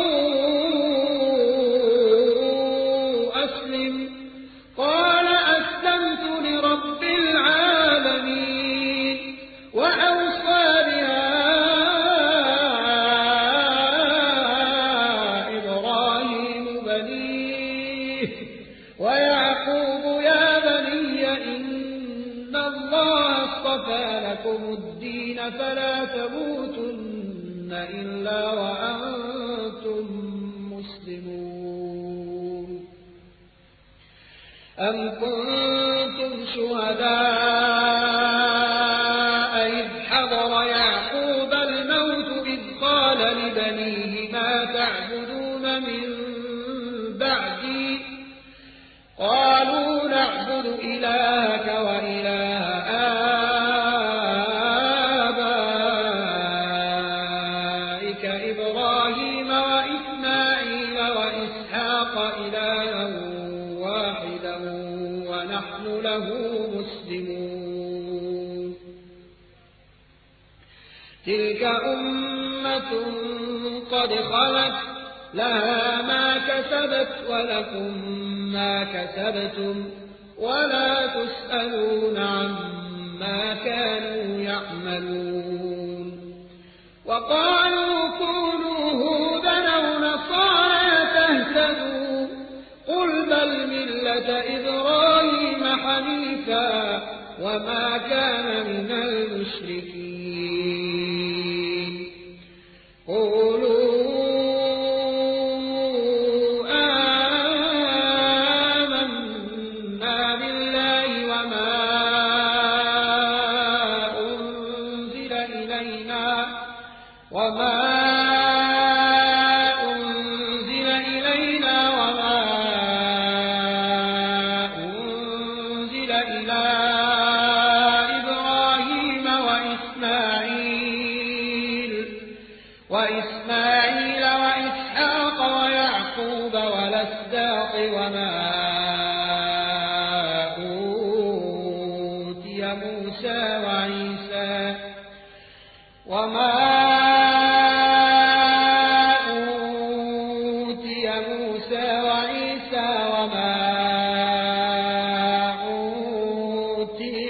أسلم قال أسلمت لرب العالمين وأوصى بها إبراهيم بنيه ويعقوب يا بني إن الله اصطفى لكم الدين فلا تموتن إلا وأنتم مسلمون أم كنتم شهداء إذ حضر يعقوب الموت إذ قال لبنيه ما تعبدون من بعدي قالوا نعبد إلهك وإله آبائك إبراهيم وإسماعيل وإسحاق إلها واحدا ونحن له مسلمون تلك أمة قد خلت لها ما كسبت ولكم ما كسبتم ولا تسألون عما كانوا يعملون وقالوا كونوا هودا أو نصارى تهتدوا قل بل ملة إبراهيم حنيفا وما كان من المشركين قولوا آمنا بالله وما أنزل إلينا وما أنزل إلى إبراهيم وإسماعيل وإسحاق ويعقوب والأسباط وما أوتي موسى وعيسى وما أوتي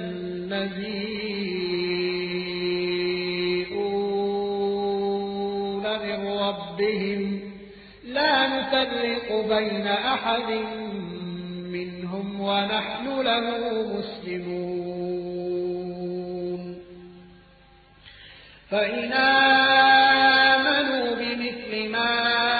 النبيون من ربهم لا نفرق بين أحد منهم ونحن له مسلمون فإن آمنوا بمثل ما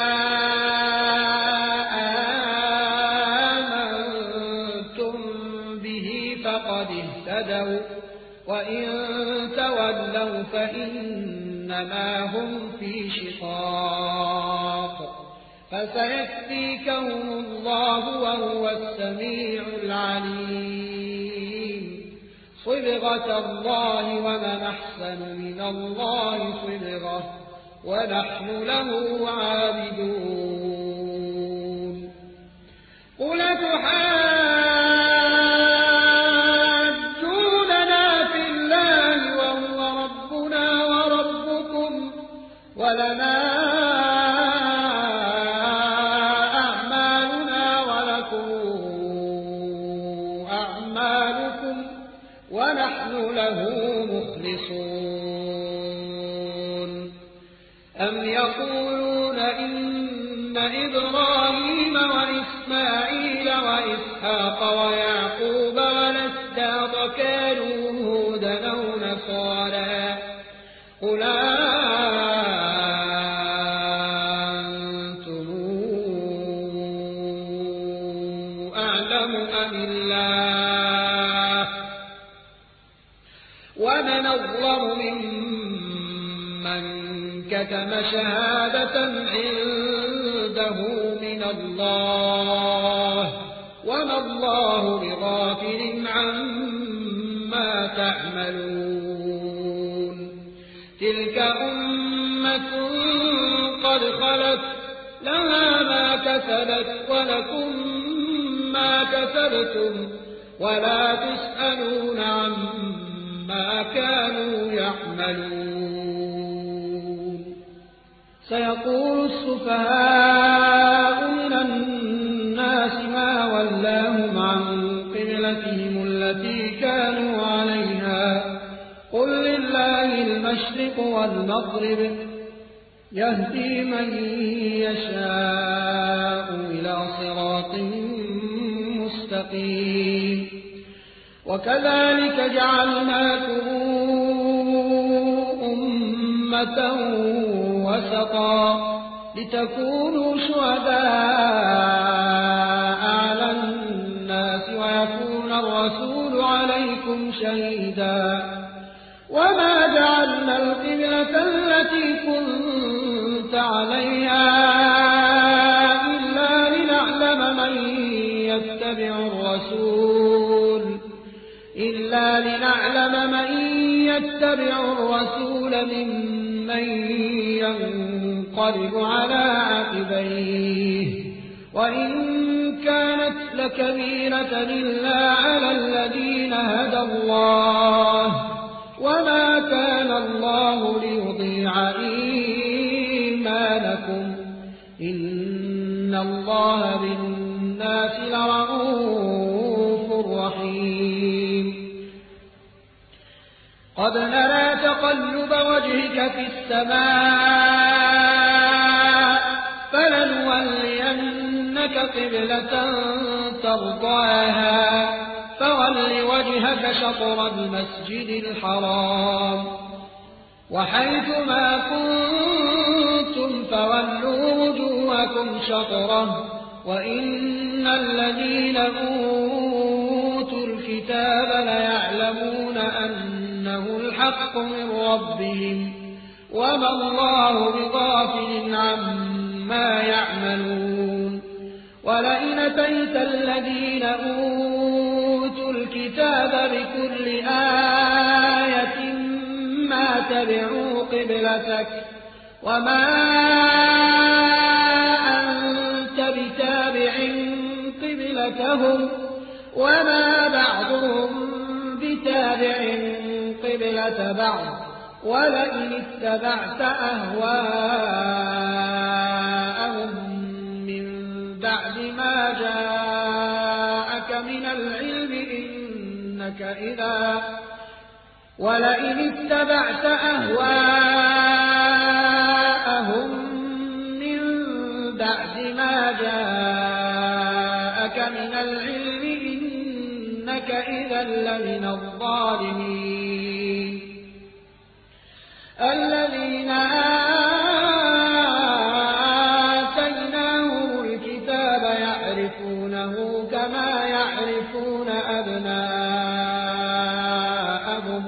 آمنتم به فقد اهتدوا وإن تولوا فإنما هم في شقاق فسيكفيكهم الله وهو السميع العليم صبغة الله ومن أحسن من الله صبغة ونحن له عابدون قل تحاجوننا في الله وهو ربنا وربكم ولنا أعمالنا ولكم أعمالكم ونحن له مخلصون أم يقولون إن إبراهيم وإسماعيل وإسحاق ويعقوب والأسباط كانوا هودا أو نصارى قل أنتم أعلم أم الله ومن أظلم من كتم شهادة عنده من الله وما الله بغافل عما تعملون تلك أمة قد خلت لها ما كسبت ولكم ما كسبتم ولا تسألون عما كانوا يعملون سيقول السفهاء من الناس ما ولاهم عن قبلتهم التي كانوا عليها قل لله المشرق والمغرب يهدي من يشاء إلى صراط مستقيم وكذلك جعلناكم أمة وسطا لتكونوا شهداء على الناس ويكون الرسول عليكم شهيدا وما جعلنا القبلة التي كنت عليها إلا لنعلم من يتبع الرسول ممن ينقلب على عقبيه وإن كانت لكبيرة إلا على الذين هدى الله وما كان الله ليضيع إيمانكم إن الله بالناس لرءوف رحيم قد نرى تقلب وجهك في السماء فلنولينك قبلة ترضاها فول وجهك شطر المسجد الحرام وحيثما كنتم فولوا وجوهكم شطره وإن الذين أوتوا الكتاب ليعلمون أنه الحق من ربهم وما الله بغافل عما يعملون ولئن أتيت الذين أوتوا الكتاب بكل آية ما تبعوا قبلتك وما أنت بتابع قبلتهم وما بعضهم بتابع قبلة بعض ولئن اتبعت أهواءهم من بعد ما جاءك من العلم إنك إذا لمن الظالمين الذين آتيناهم الكتاب يعرفونه كما يعرفون أبناءهم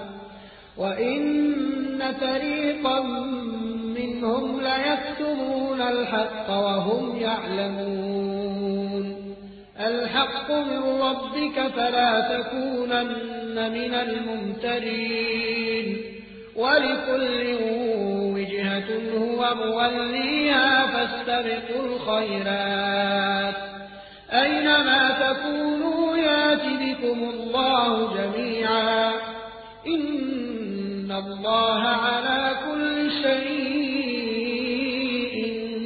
وإن فريقا منهم ليكتمون الحق وهم يعلمون الحق من ربك فلا تكونن من الممترين ولكل وجهة هو موليها فاستبقوا الخيرات أينما تكونوا يات بكم الله جميعا إن الله على كل شيء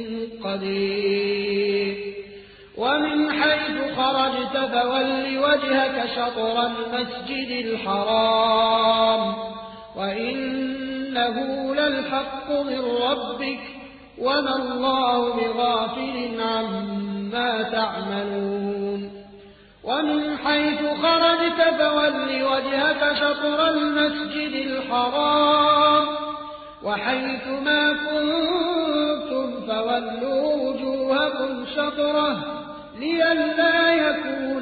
قدير ومن حيث خرجت فول وجهك شطر المسجد الحرام وإنه للحق من ربك وما الله بغافل عما تعملون ومن حيث خرجت فول وجهك شطر المسجد الحرام وحيث ما كنتم فولوا وجوهكم شطره لئلا يكون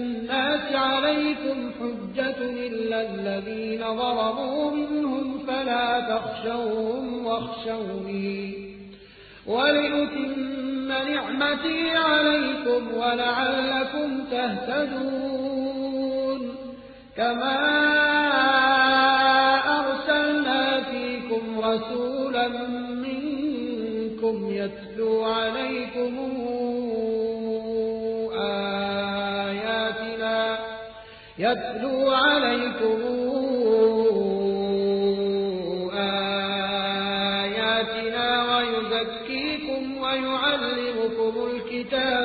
للناس عليكم حجة إلا الذين ظلموا منهم فلا فلا تخشوهم واخشوني ولأتم نعمتي عليكم ولعلكم تهتدون كما أرسلنا فيكم رسولا منكم يتلو عليكم آياتنا ويزكيكم ويعلمكم الكتاب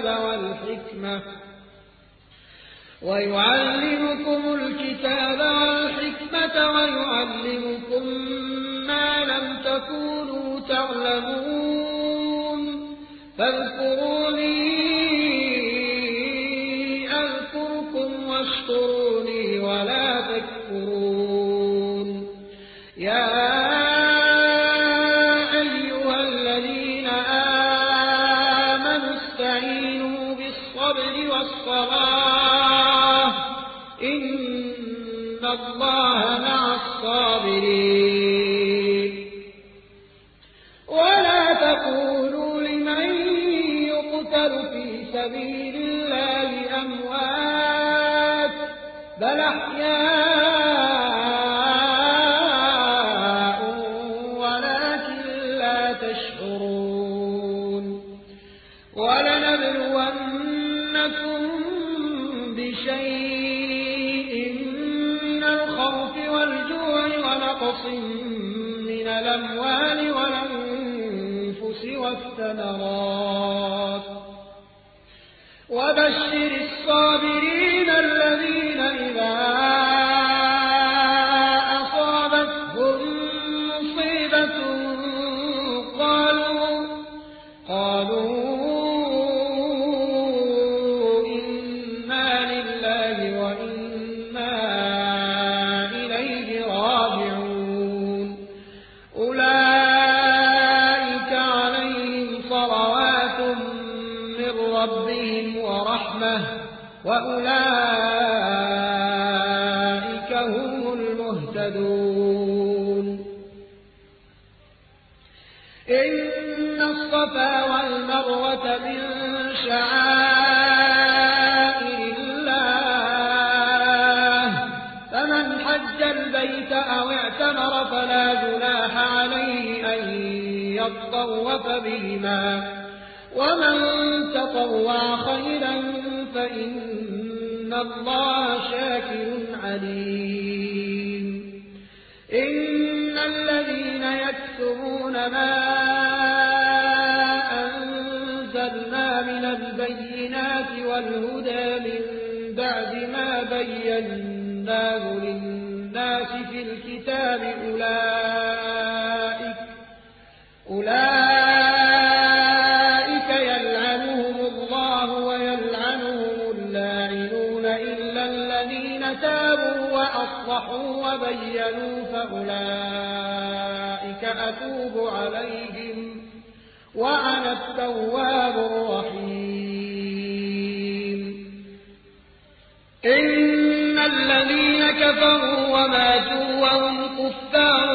والحكمة ويعلمكم ما لم تكونوا تعلمون فاذكروني أذكركم واشكروني ولا تكفرون يا أيها الذين آمنوا استعينوا بالصبر والصلاة إن الله مع الصابرين ولا تقولوا لمن يقتل في سبيل الله أموات بل أحياء ولكن لا تشعرون ولنبلونكم بشيء من الخوف والجوع ونقص من الأموال والأنفس والثمرات وبشر الصابرين الذين إذا أصابتهم مصيبة قالوا إنا لله وإنا إليه راجعون أولئك عليهم صلوات من ربهم ورحمة وأولئك هم المهتدون إن الصفا والمروة من شعائر الله فمن حج البيت أو اعتمر فلا جناح عليه أن يطوف بهما ومن تطوع خيرا فإن الله شاكر عليم إن الذين يكتمون ما أنزلنا من البينات والهدى من بعد ما بيناه للناس في الكتاب أولئك يلعنهم الله ويلعنهم اللاعنون إلا الذين تابوا وأصلحوا وبينوا فأولئك أتوب عليهم وأنا التواب الرحيم إن الذين كفروا وماتوا وهم كفار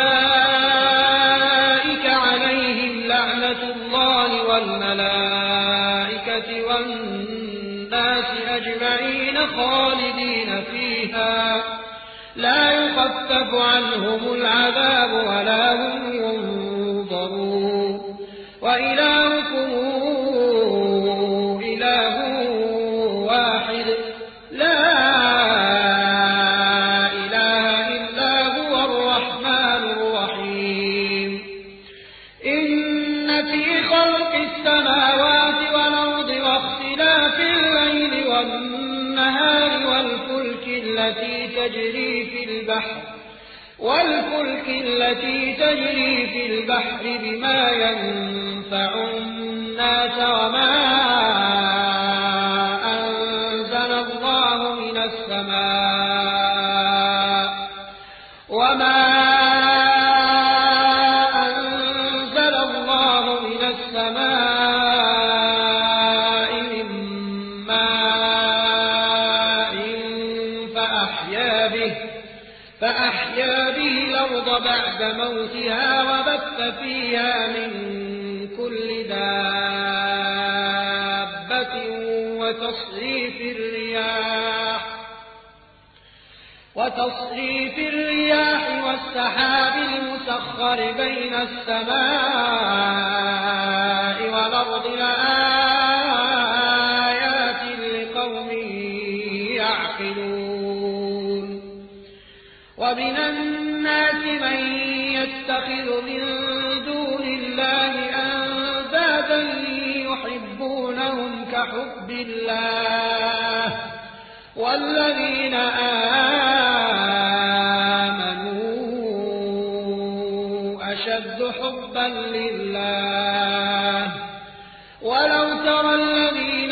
أولئك عليهم لعنة الله والملائكة والناس أجمعين خالدين فيها لا يخفف عنهم العذاب ولا هم ينظرون وإلهكم إله واحد لا إله إلا هو الرحمن الرحيم إن في خلق السماوات والأرض واختلاف الليل والنهار والفلك التي تجري في البحر بما ينفع الناس أنزل الله من السماء من ماء فأحيا به الأرض بعد بعد موتها وبث فيها من كل دابة وتصريف الرياح والسحاب المسخر بين السماء والأرض لآيات لقوم يعقلون ومن الناس من يتخذ من دون الله أندادا يحبونهم كحب الله والذين آمنوا أشد حبا لله ولو ترى الذين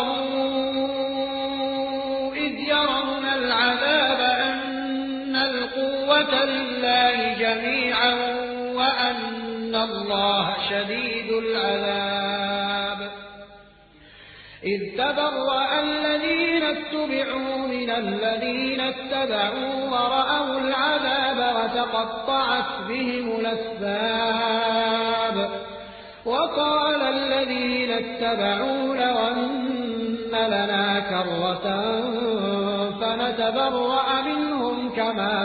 ظلموا إذ يرون العذاب أن القوة لله جميعا وأن الله شديد العذاب إذ تبرأ الذين اتبعوا من الذين اتبعوا ورأوا العذاب وتقطعت بهم الأسباب وقال الذين اتبعوا لو أن لنا كرة فنتبرأ منهم كما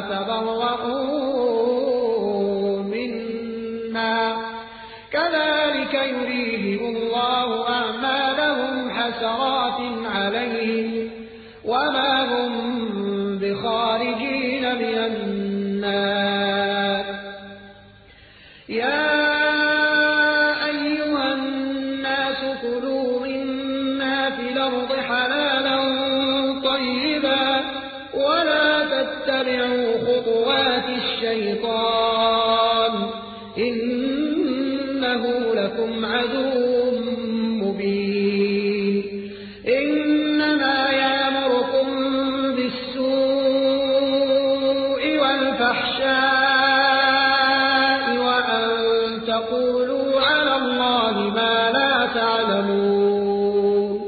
تبرأوا منا كذلك يريهم الله أعمالهم حسرات عليهم وما هم بخارجين من النار يا أيها الناس كلوا مما في الأرض حلالا طيبا ولا تتبعوا خطوات الشيطان إنه لكم عدو مبين إنما يأمركم بالسوء والفحشاء وأن تقولوا على الله ما لا تعلمون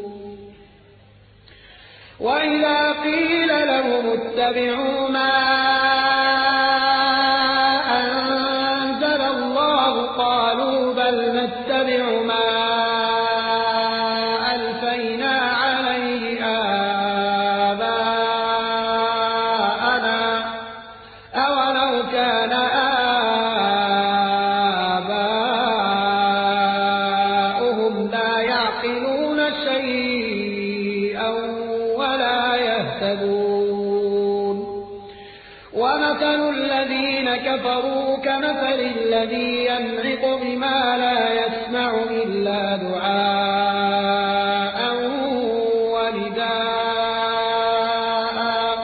وإذا قيل لهم اتبعوا ما أنزل الله قالوا بل نتبع ما ألفينا عليه آباءنا أولو كان آباؤهم لا يعقلون شيئا ولا يهتدون ومثل الذين كفروا كمثل الذي ينعق بما لا يسمع إلا دعاء ونداء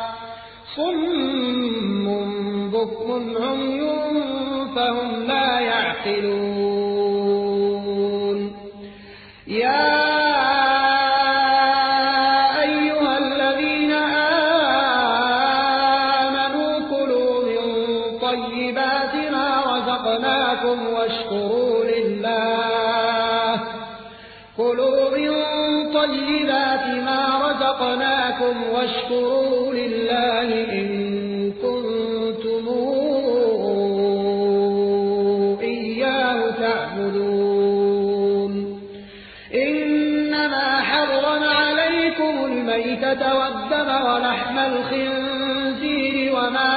صم بكم عمي فهم لا يعقلون يا أيها الذين آمنوا كلوا من طيبات ما رزقناكم واشكروا لله كلوا من طيبات ما رزقناكم واشكروا لله إن كنتم إياه تعبدون إنما حرم عليكم الميتة والدم ولحم الخنزير وما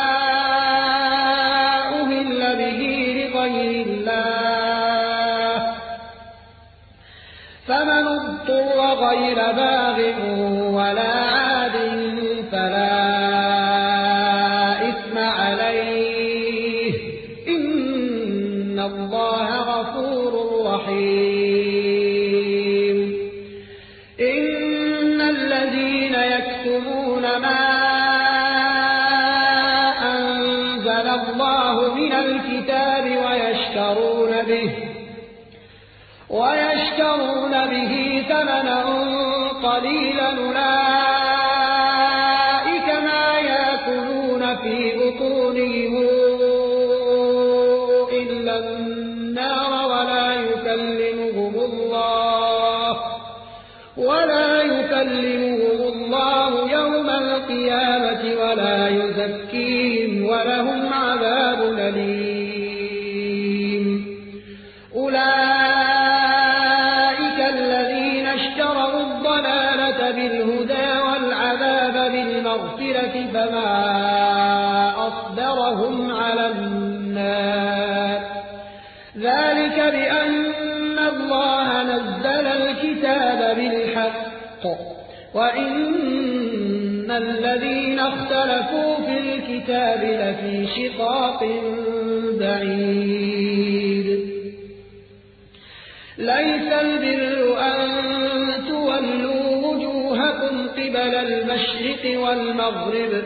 أهل به لغير الله فمن اضطر غير باغ ولا عاد فلا إثم عليه إن الله غفور رحيم إن الذين يكتمون ما أنزل الله من الكتاب ويشترون به ثمنا قليلا أولئك ما يأكلون في بطونهم إلا النار ولا يكلمهم الله يوم القيامة ولا يزكيهم ولهم عذاب أليم فما أصبرهم على النار ذلك بأن الله نزل الكتاب بالحق وإن الذين اختلفوا في الكتاب لفي شقاق بعيد ليس البر أن تولوا وجوهكم قبل المشرق والمغرب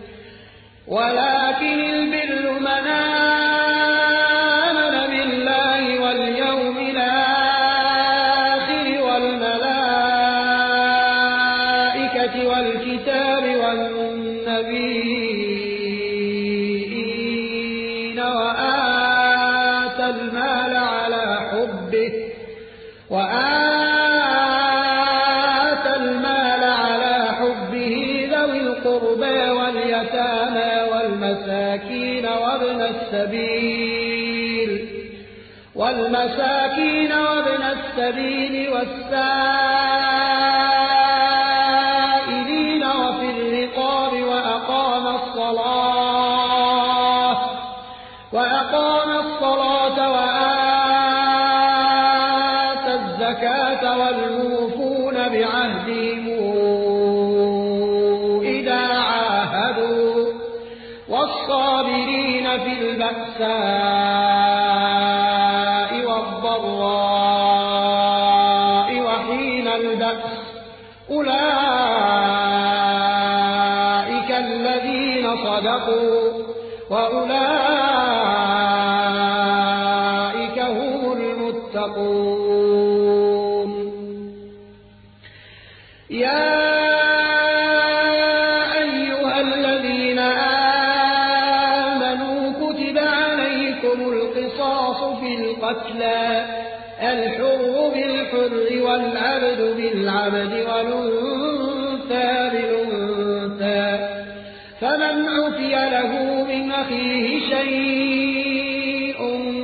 ولكن البر من آمن بالله واليوم الآخر والملائكة والكتاب والنبيين وآتى المال على حبه ذوي القربى واليتامى والمساكين وابن السبيل والسائلين وفي الرقاب وأقام الصلاة وآتى الزكاة والموفون بعهدهم إذا عاهدوا والصابرين في البأساء والضراء وحين البأس أولئك الذين صدقوا وأولئك هم المتقون يا أيها الذين آمنوا كتب عليكم القصاص في القتلى الحر بالحر والعبد بالعبد والأنثى بالأنثى فمن عفي له من أخيه شيء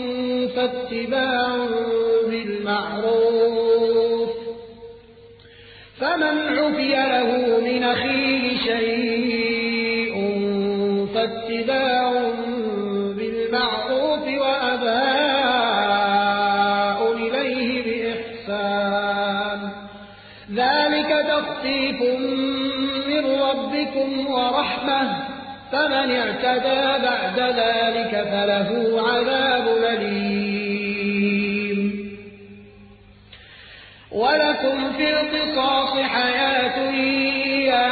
فاتباع بالمعروف وأداء إليه بإحسان ذلك تخفيف من ربكم ورحمة فمن اعتدى بعد ذلك فله عذاب أليم ولكم في القصاص حياة يا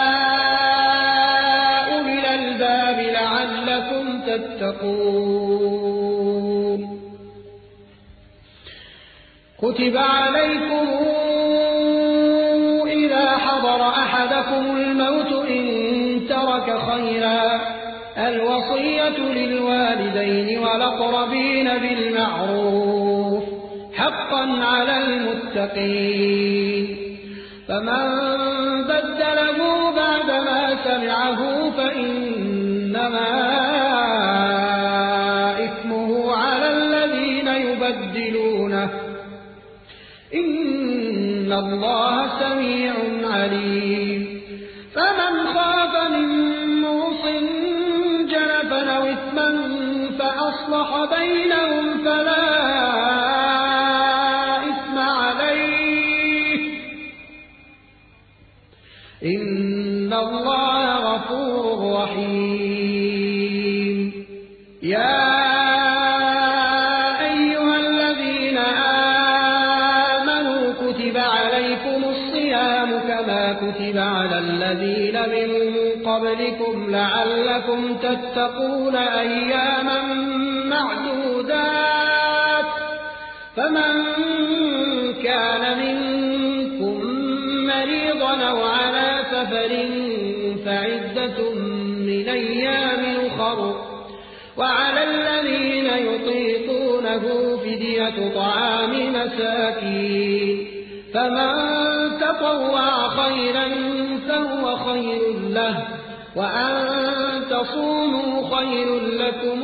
أولي الألباب لعلكم تتقون كتب عليكم إذا حضر أحدكم الموت إن ترك خيرا الوصية للوالدين والأقربين بالمعروف حقا على المتقين فمن بدله بعدما سمعه فإنما إثمه على الذين يبدلونه إن الله سميع عليم فمن خاف من موص جنفا أو إثما فأصلح بينهم فلا إثم عليه إن الله غفور رحيم يا أيها الذين آمنوا كتب عليكم الصيام كما كتب على الذين من قبلكم لعلكم تتقون أياما معدودات فمن كان منكم مريضا أو على سفر فعدة من أيام أخر وعلى الذين يطيقونه فدية طعام مساكين فمن تطوع خيرا فهو خير له وأن تصوموا خير لكم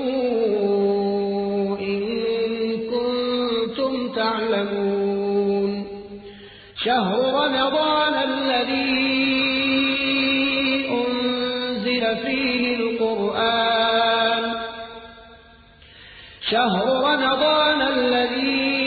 إن كنتم تعلمون شهر رمضان الذي أنزل شهر رمضان الذي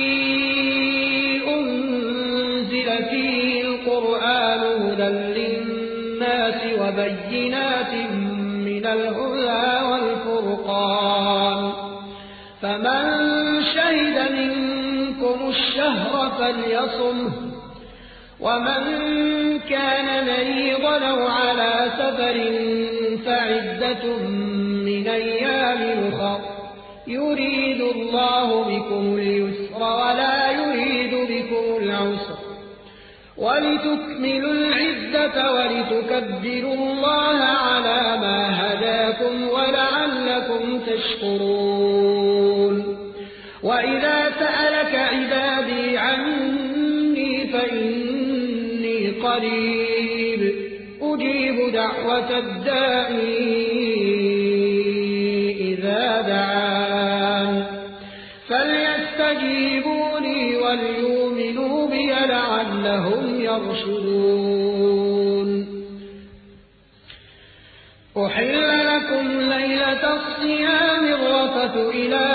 أنزل فيه القرآن هدى للناس وبينات من الهدى والفرقان فمن شهد منكم الشهر فليصمه ومن كان مريضا أو على سفر فعدة من أيام أخر يريد الله بكم اليسر ولا يريد بكم العسر ولتكملوا العدة ولتكبروا الله على ما هداكم ولعلكم تشكرون وإذا سألك عبادي عني فإني قريب أجيب دعوة الداعي إذا دعان فليستجيبوا لي وليؤمنوا بي لعلهم يرشدون أحل لكم ليلة الصيام الرفث إلى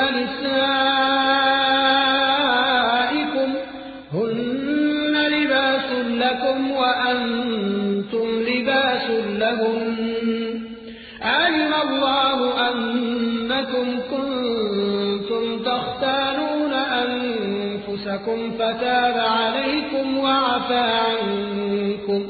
نسائكم هن لباس لكم وأنتم لباس لهن علم الله أنكم كنتم تختانون أنفسكم فتاب عليكم وعفى عنكم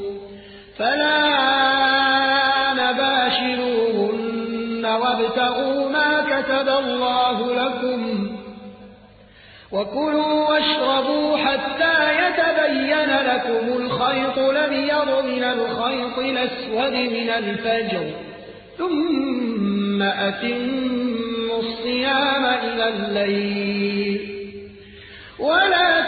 فالآن باشروهن وابتغوا ما كتب الله لكم وكلوا واشربوا حتى يتبين لكم الخيط الأبيض من الخيط الأسود من الفجر ثم أتموا الصيام إلى الليل ولا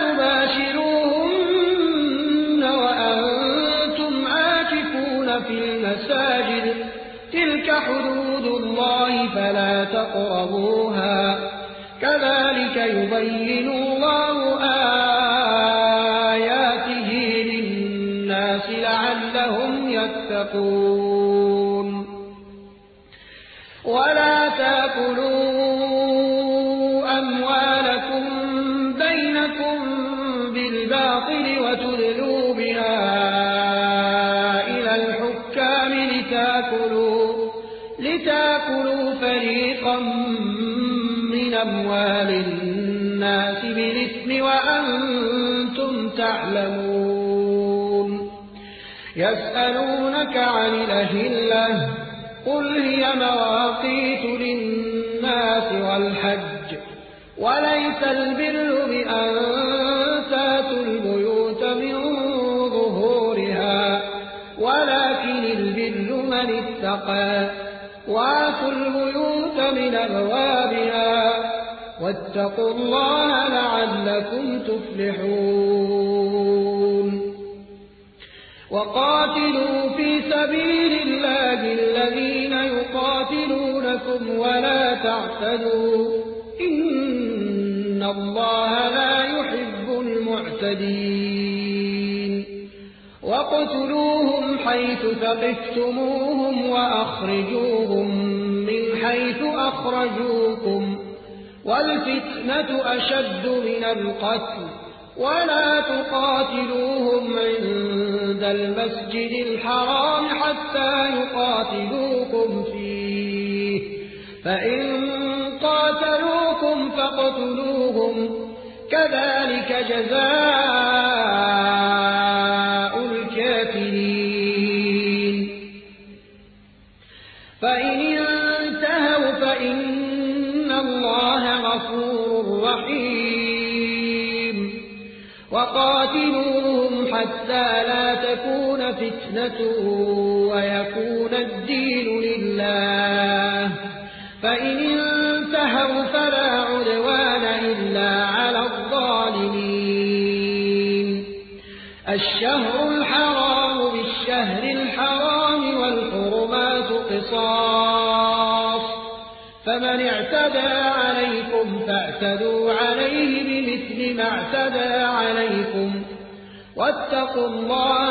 تباشروهن وأنتم عاكفون في المساجد تلك حدود الله فلا تقربوها كذلك يبين الله آياته للناس لعلهم يتقون ولا تأكلوا أموالكم بينكم بالباطل وتدلوا بها إلى الحكام لتأكلوا فريقا من أموال الناس بالإثم وأنتم تعلمون يسألونك عن الأهلة قل هي مواقيت للناس والحج وليس البر بأن تاتوا البيوت من ظهورها ولكن البر من اتقى وآتوا البيوت من أبوابها واتقوا الله لعلكم تفلحون وقاتلوا في سبيل الله الذين يقاتلونكم ولا تعتدوا إن الله لا يحب المعتدين وَاقْتُلُوهُمْ حَيْثُ ثَقِفْتُمُوهُمْ وَأَخْرِجُوهُمْ مِنْ حَيْثُ أَخْرَجُوكُمْ وَالْفِتْنَةُ أَشَدُّ مِنَ الْقَتْلِ وَلَا تُقَاتِلُوهُمْ عِندَ الْمَسْجِدِ الْحَرَامِ حَتَّى يُقَاتِلُوكُمْ فِيهِ فَإِنْ قَاتَلُوكُمْ فَاقْتُلُوهُمْ كَذَلِكَ جَزَاءُ الْكَافِرِينَ فَإِنِ انتهوا فَإِنَّ اللَّهَ غَفُورٌ رَحِيمٌ وَقَاتِلُوهُمْ حَتَّى لَا تَكُونَ فِتْنَةٌ وَيَكُونَ الدِّينُ لِلَّهِ فَإِنِ انتهوا فَلَا عُدْوَانَ إِلَّا عَلَى الظَّالِمِينَ الشهر الحرام بالشهر الحرام والحرمات قصاص فمن اعتدى عليكم فاعتدوا عليه بمثل ما اعتدى عليكم واتقوا الله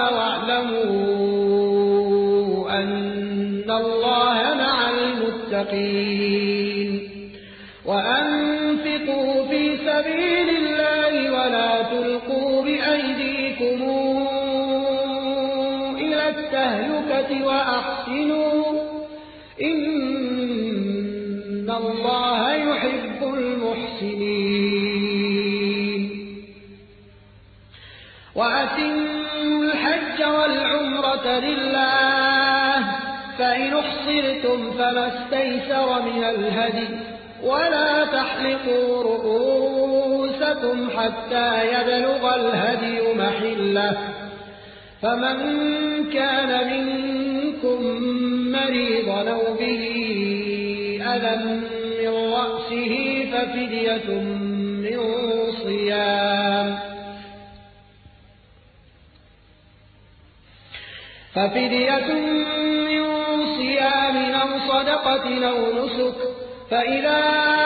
واعلموا أن الله مع المتقين وأن يحب المحسنين. وأتموا الحج والعمرة لله، فإن احصرتم فما استيسر من الهدي، ولا تحلقوا رؤوسكم حتى يبلغ الهدي محله، فمن كان منكم مريضا أو به أذى من رأسه ففدية من صيام أو صدقة أو نسك، فإذا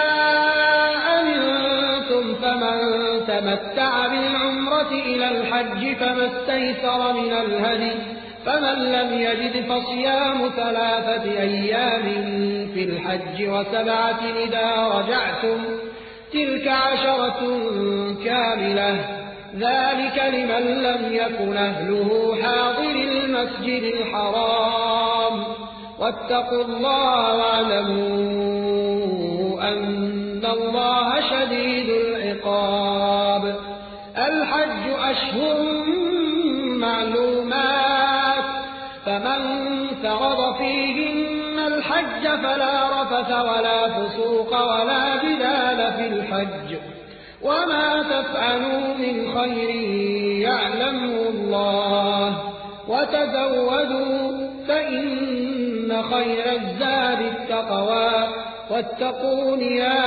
أمنتم فمن تمتع بالعمرة إلى الحج فما استيسر من الهدي، فمن لم يجد فصيام 3 أيام في الحج و7 إذا رجعتم، تلك 10 كاملة، ذلك لمن لم يكن أهله حاضر المسجد الحرام. واتقوا الله واعلموا أن الله شديد العقاب. الحج أشهر معلومات، فمن فرض فيهن الحج فلا رفث ولا فسوق ولا جدال في الحج، وما تفعلوا من خير يعلمه الله، وتزودوا فإن خير الزاد التقوى، واتقون يا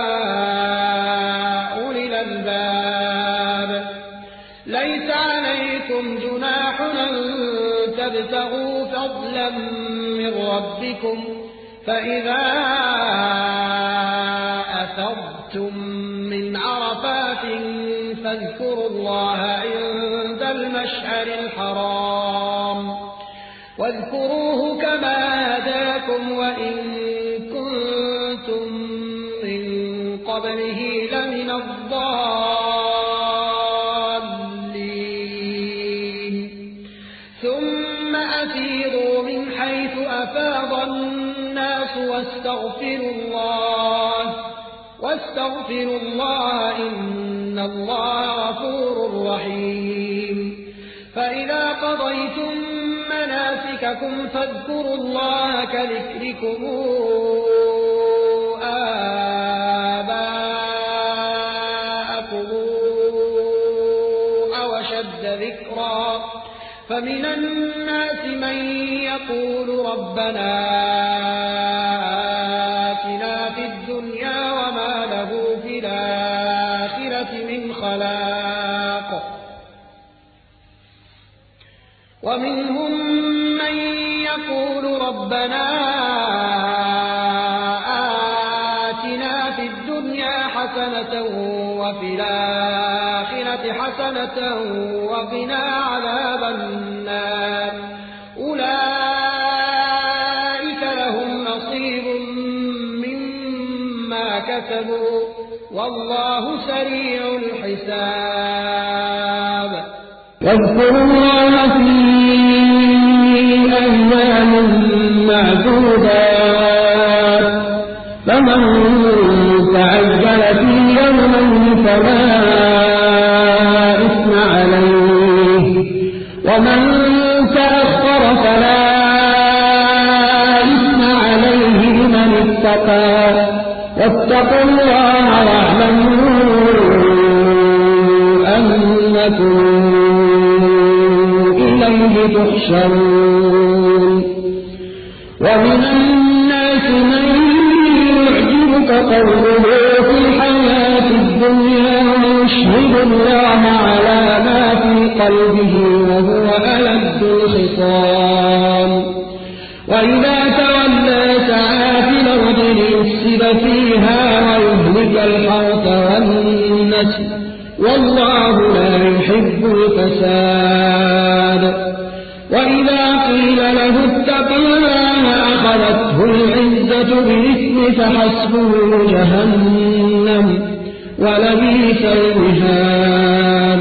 أولي الألباب. ليس عليكم جناح أن تبتغوا فضلا من ربكم، فإذا أفضتم من عرفات فاذكروا الله عند المشعر الحرام، واذكروه كما هداكم وإن كنتم من قبله لمن الضالين. ثم أفيضوا من حيث أفاض الناس واستغفروا الله إن الله غفور رحيم. فإذا قضيتم مناسككم فاذكروا الله كذكركم آباءكم أو أشد ذكرا، فمن الناس من يقول ربنا آتنا في الدنيا وما له في الآخرة من خلاق، ومنهم من يقول ربنا آتنا في الدنيا حسنة وفي الآخرة حسنة وقنا عذاب النار. أولئك لهم نصيب مما كسبوا والله سريع الحساب. واذكروا الله في أيام معدودات، فمن تعجل في يومين فلا إثم عليه، ومن تأخر فلا إثم عليه لمن اتقى. واتقوا الله واعلموا أنكم إليه تحشرون. ومن الناس من يعجبك قوله في الحياة الدنيا ويشهد الله على ما في قلبه وهو ألد الخصام، وإذا تولى سعى في الأرض ليفسد فيها ويهلك الحرث والنسل، والله لا يحب الفساد. وإذا قيل له اتق الله أخذته العزة بالإثم فحسبه جهنم ولبئس المهاد.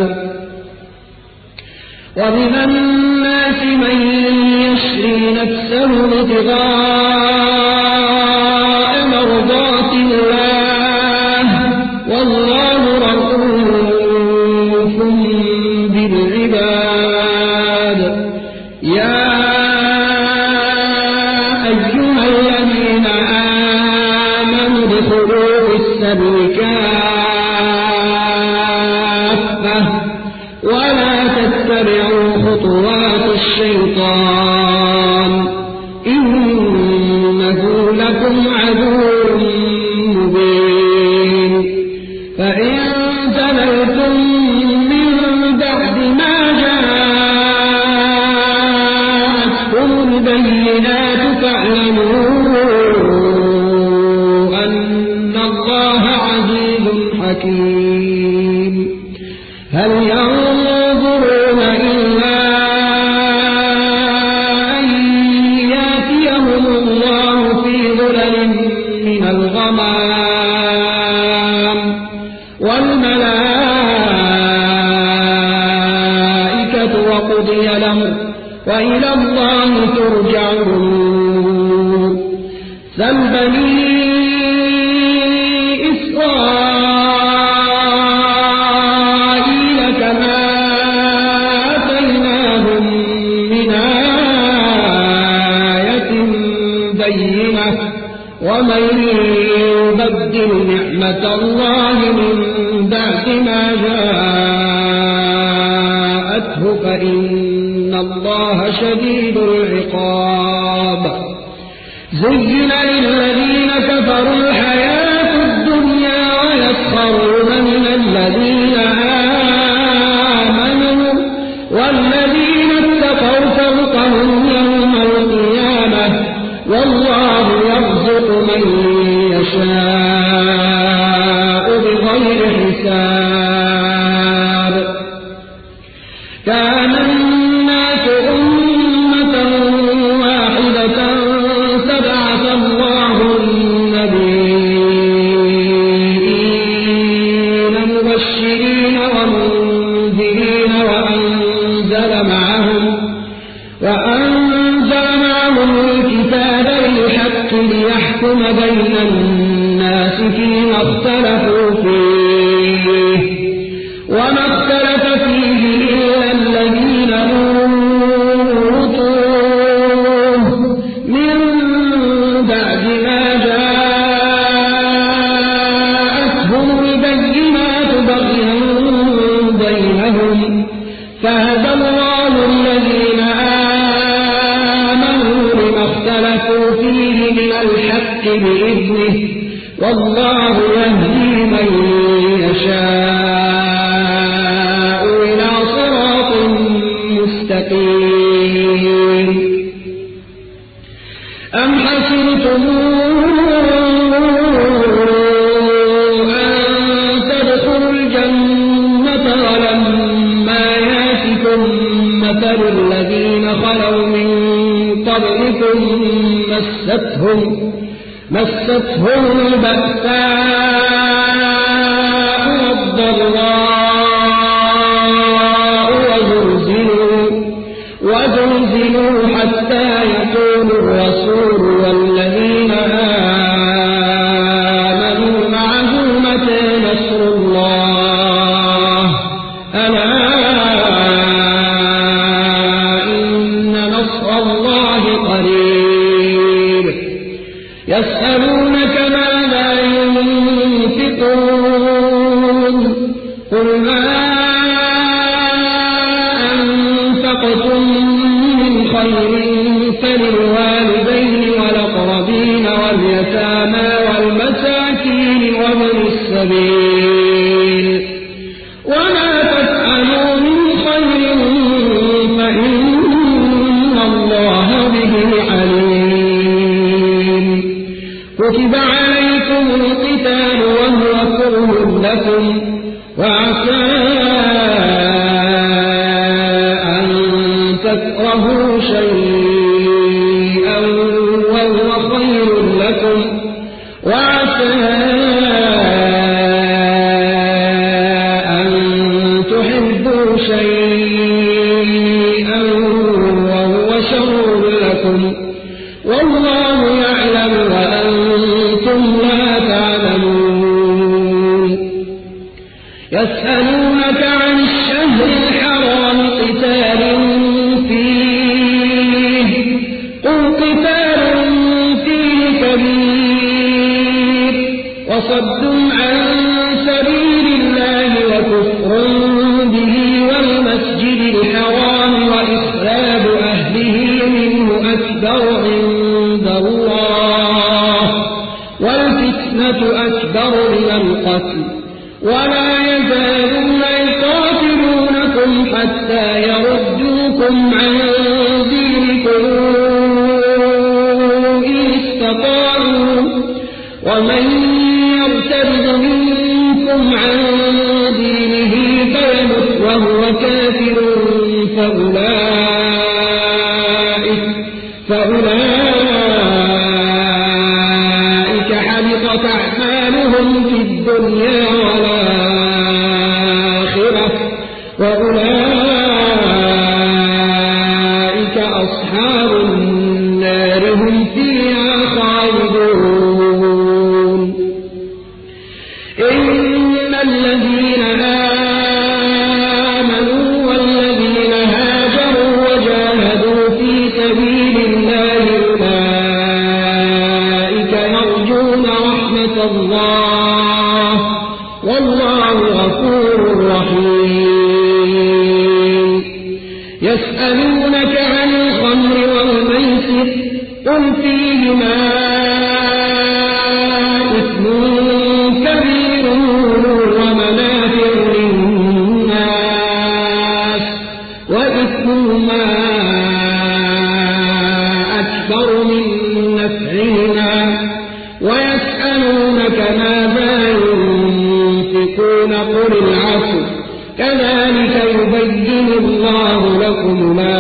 ومن الناس من يشري نفسه ابتغاء مرضات الله السبيل كافة ولا تتبعوا خطوات الشيطان إنه لكم عدو مبين فإن زللتم من بعد ما جاءتكم البينات فاعلموا أن الله عزيز حكيم هل ينظرون إلا أن يأتيهم الله في ظلل من الغمام والملائكة وقضي الأمر وإلى الله ترجع الأمور سل بني إسرائيل كما آتيناهم من آية بينة ومن يبدل نعمة الله من بعد ما جاءته فإن الله شديد العقاب زين للذين كفروا الحياة الدنيا ويسخرون من الذين آمنوا والذين اتقوا فوقهم يوم القيامة والله يرزق من يشاء بغير حساب كان الناس أمة واحدة فبعث الله النبيين مبشرين ومنذرين وأنزل معهم الكتاب بالحق ليحكم بين الناس فيما اختلفوا فيه وما اختلف فيه إلا الذين أوتوه من بعد ما جاءتهم البينات بغيا بينهم فهدى الله الذين آمنوا لما اختلفوا فيه من الحق بإذنه والله يهدي من يشاء إلى صراط مستقيم أم حسبتم أن تدخلوا الجنة ولما يأتكم مثل الذين خلوا من قبلكم مستهم البأساء والضراء وزلزلوا حتى يقول الرسول والذين آمنوا معه متى نصر الله ألا إن نصر الله قريب يسألونك ماذا ينفقون قل ما أنفقتم من خير فللوالدين والأقربين واليتامى والمساكين وابن السبيل وما تفعلوا من خير فإن الله به عليم كتب عليكم القتال وهو كره لكم وعسى أن تكرهوا شيئا وهو خير لكم وعسى أن تحبوا شيئا وهو شر لكم والله يعلم وأنتم لا تعلمون عن سبيل الله وكفر به والمسجد الحرام وإخراج أهله منه أكبر عند الله والفتنة أكبر من القتل ولا يزالون يقاتلونكم حتى يردوكم عن دينكم إن استطاعوا ومن يرتد منكم عن دينه فيمت وهو كافر فأولئك حبطت أعمالهم في الدنيا والآخرة وأولئك أصحاب النار هم فيها خالدون إن الذين آمنوا والذين هاجروا وجاهدوا في سبيل الله أولئك يرجون رحمة الله والله غفور رحيم يسألونك عن الخمر والميسر قل فيهما إثم كبير ومنافع للناس وإثمهما أكبر من نفعهما ويسألونك ماذا ينفقون قل العفو كذلك يبين الله لكم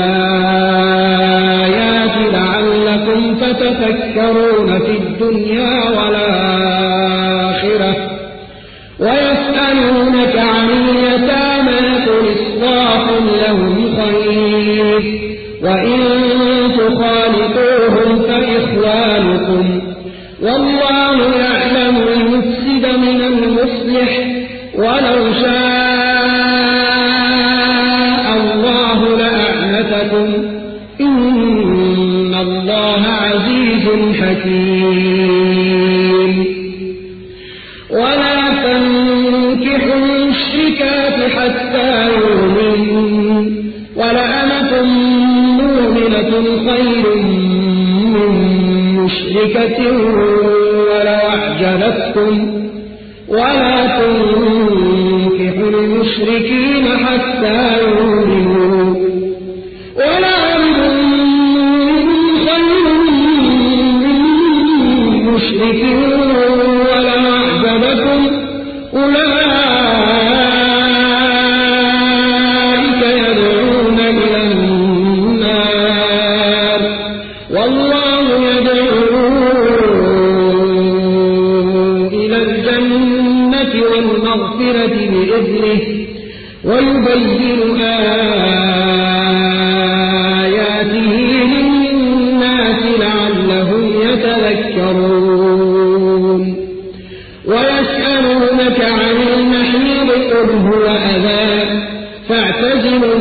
الآيات لعلكم تتفكرون في الدنيا والآخرة ويسألونك عن اليتامى قل إصلاح لهم خير وإن تخالطوهم فإخوانكم والله يعلم المفسد من المصلح ولو شاء الله لأعنتكم إن الله عزيز حكيم ولا تنكحوا المشركات حتى يؤمنوا ولأمة مؤمنة خير من مشركة ولو أعجبتكم ولا تنكحوا المشركين حتى يؤمنوا ولعبد خير من مشرك ولو أعجبكم أولئك يدعون إلى النار والله يدعو إلى الجنة والمغفرة بإذنه ويبين آياته للناس لعلهم يتذكرون ويسألونك عن المحيض قل هو أذى فاعتزلوا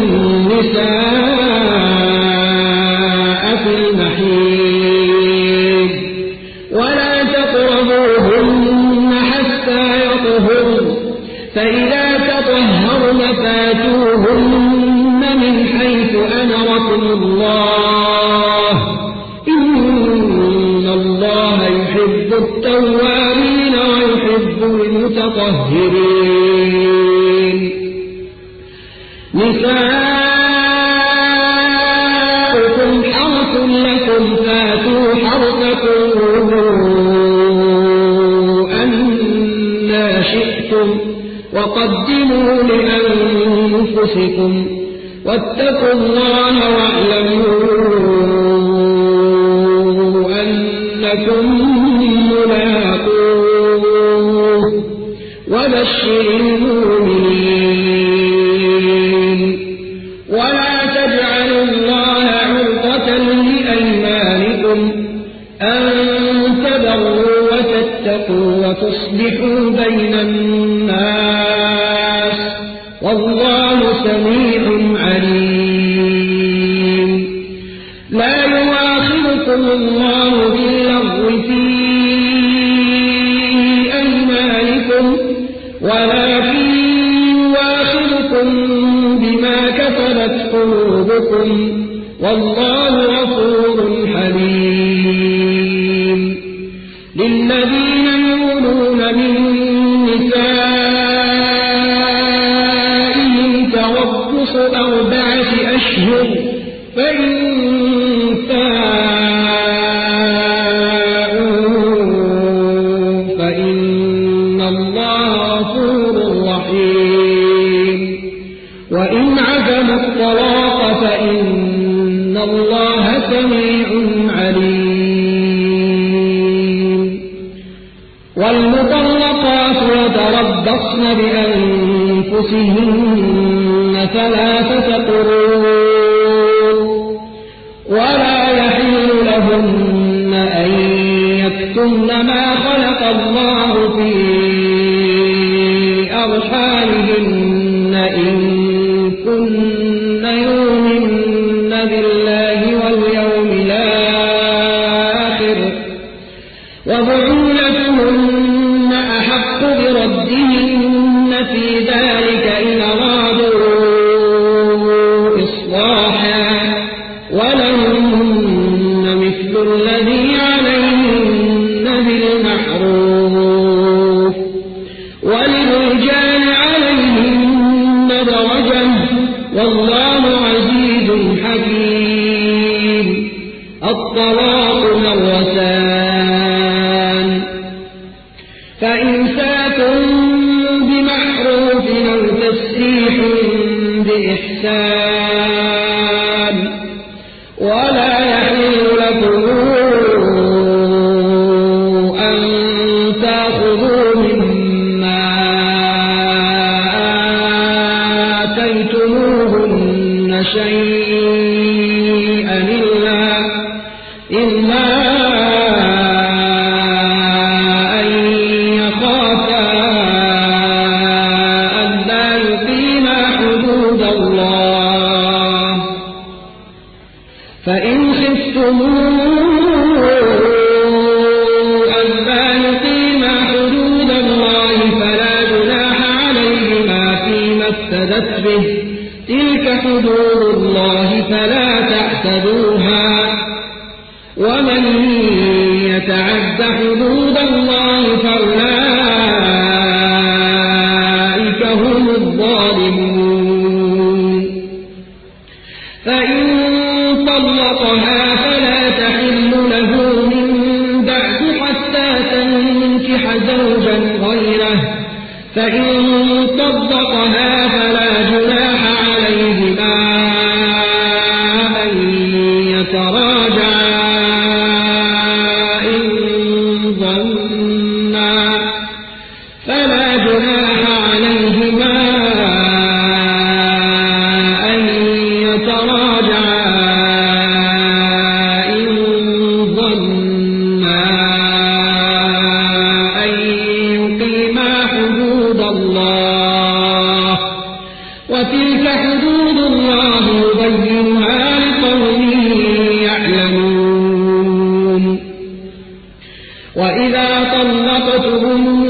النساء في المحيض ولا تقربوهن حتى يطهرن فإذا تطهرن فاتوهن من حيث أمركم الله إن الله يحب التوابين ويحب المتطهرين نساؤكم حرث لكم فاتوا حرثكم أنى شئتم وقدموا لأنفسكم واتقوا الله واعلموا أنكم ملاقوه وبشر المؤمنين ولا تجعلوا الله عرضة لأيمانكم أن تبروا وتتقوا وتصلحوا بين الناس والله سميع عليم لا يؤاخذكم الله باللغو في أيمانكم ولكن يؤاخذكم بما كسبت قلوبكم والله غفور حليم. للذين يؤلون من نسائهم تربص 4 أشهر فإن فاءوا فإن الله غفور رحيم. وإن عزموا الطلاق فإن الله سميع عليم. والمطلقات يتربصن بأنفسهن 3 قروء ولا يحل لهن أن يكتمن ما خلق الله في أرحامهن إن كن يؤمن بالله واليوم الآخر وبعولتهن أحق بردهن في ذلك إن أرادوا إصلاحا ولهن مثل الذي عليهن بالمعروف وللرجال عليهن درجة والله عزيز حكيم. الطلاق مرتان فإمساك بمعروف أو تسريح بإحسان ولا يحل لكم أن تأخذوا مما آتيتموهن شيئا إلا أن يخافا ألا يقيما حدود الله فإن خفتم ألا يقيما حدود الله فلا جناح عليهما فيما افتدت به تلك حدود الله فلا تعتدوها ومن يتعد حدود الله فأولئك هم الظالمون. فإن طلقها فلا تحل له من بعد حتى تنكح زوجا غيره فإن طلقها فلا جناح عليهما أن يتراجعا وتلك حدود الله يبينها لقوم يعلمون. وإذا طلقتم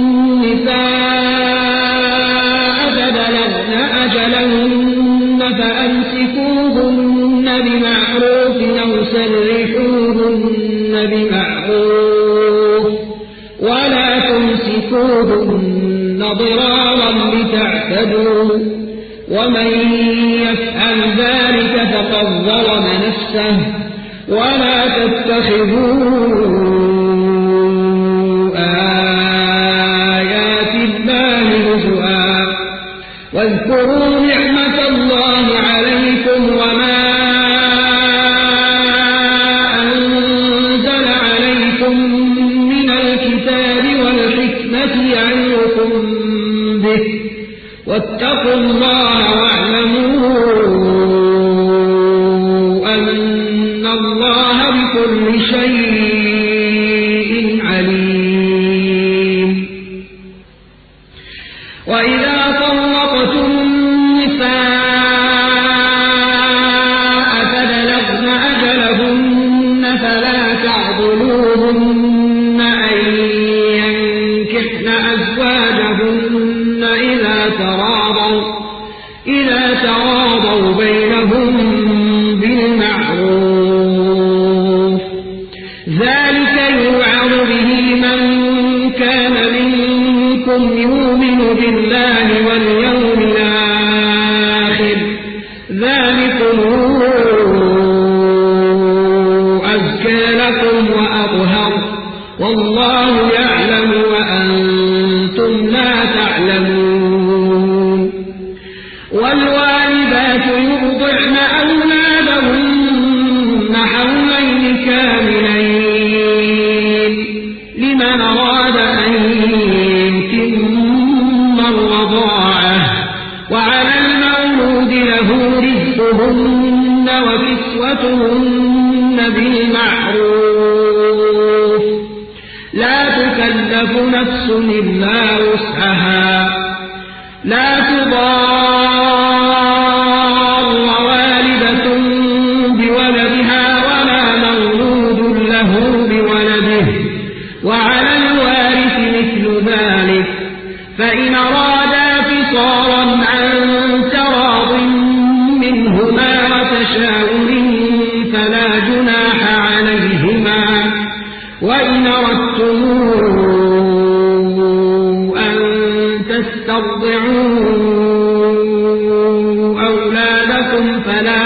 النساء فبلغن أجلهن فأمسكوهن بمعروف أو سرحوهن بمعروف ولا تمسكوهن ضرارا لتعتدوا ومن يفعل ذلك فقد ظلم نفسه ولا تتخذوا آيات الله هزوا واذكروا نعمة الله عليكم وما أنزل عليكم من الكتاب والحكمة يعظكم به واتقوا الله واعلموا أن الله بكل شيء عليم. وإذا طلقتم النساء فبلغن أجلهن فلا تعضلوهن أن ينكحن أزواجهن بالله واليوم الآخر ذلكم أزكى لكم وأطهر والله يعلم وأنتم لا تعلمون والوالدات يرضعن أولادهن حولين كاملين لمن أراد أن يتم الرضاعة وعلى المولود له رزقهن وكسوتهن بالمعروف لا تكلف نفس إلا وسعها لا تضار والدة بولدها ولا مولود له بولده وعلى الوارث مثل ذلك فإن أرادا فصالا عن تراض منهما وتشاور فلا جناح عليهما وإن أردتم أن تسترضعوا أولادكم فلا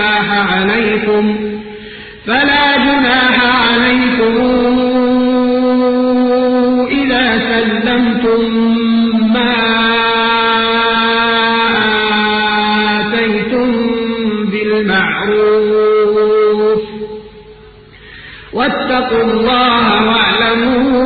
جناح عليكم إذا سلمتم ما آتيتم بالمعروف واتقوا الله واعلموا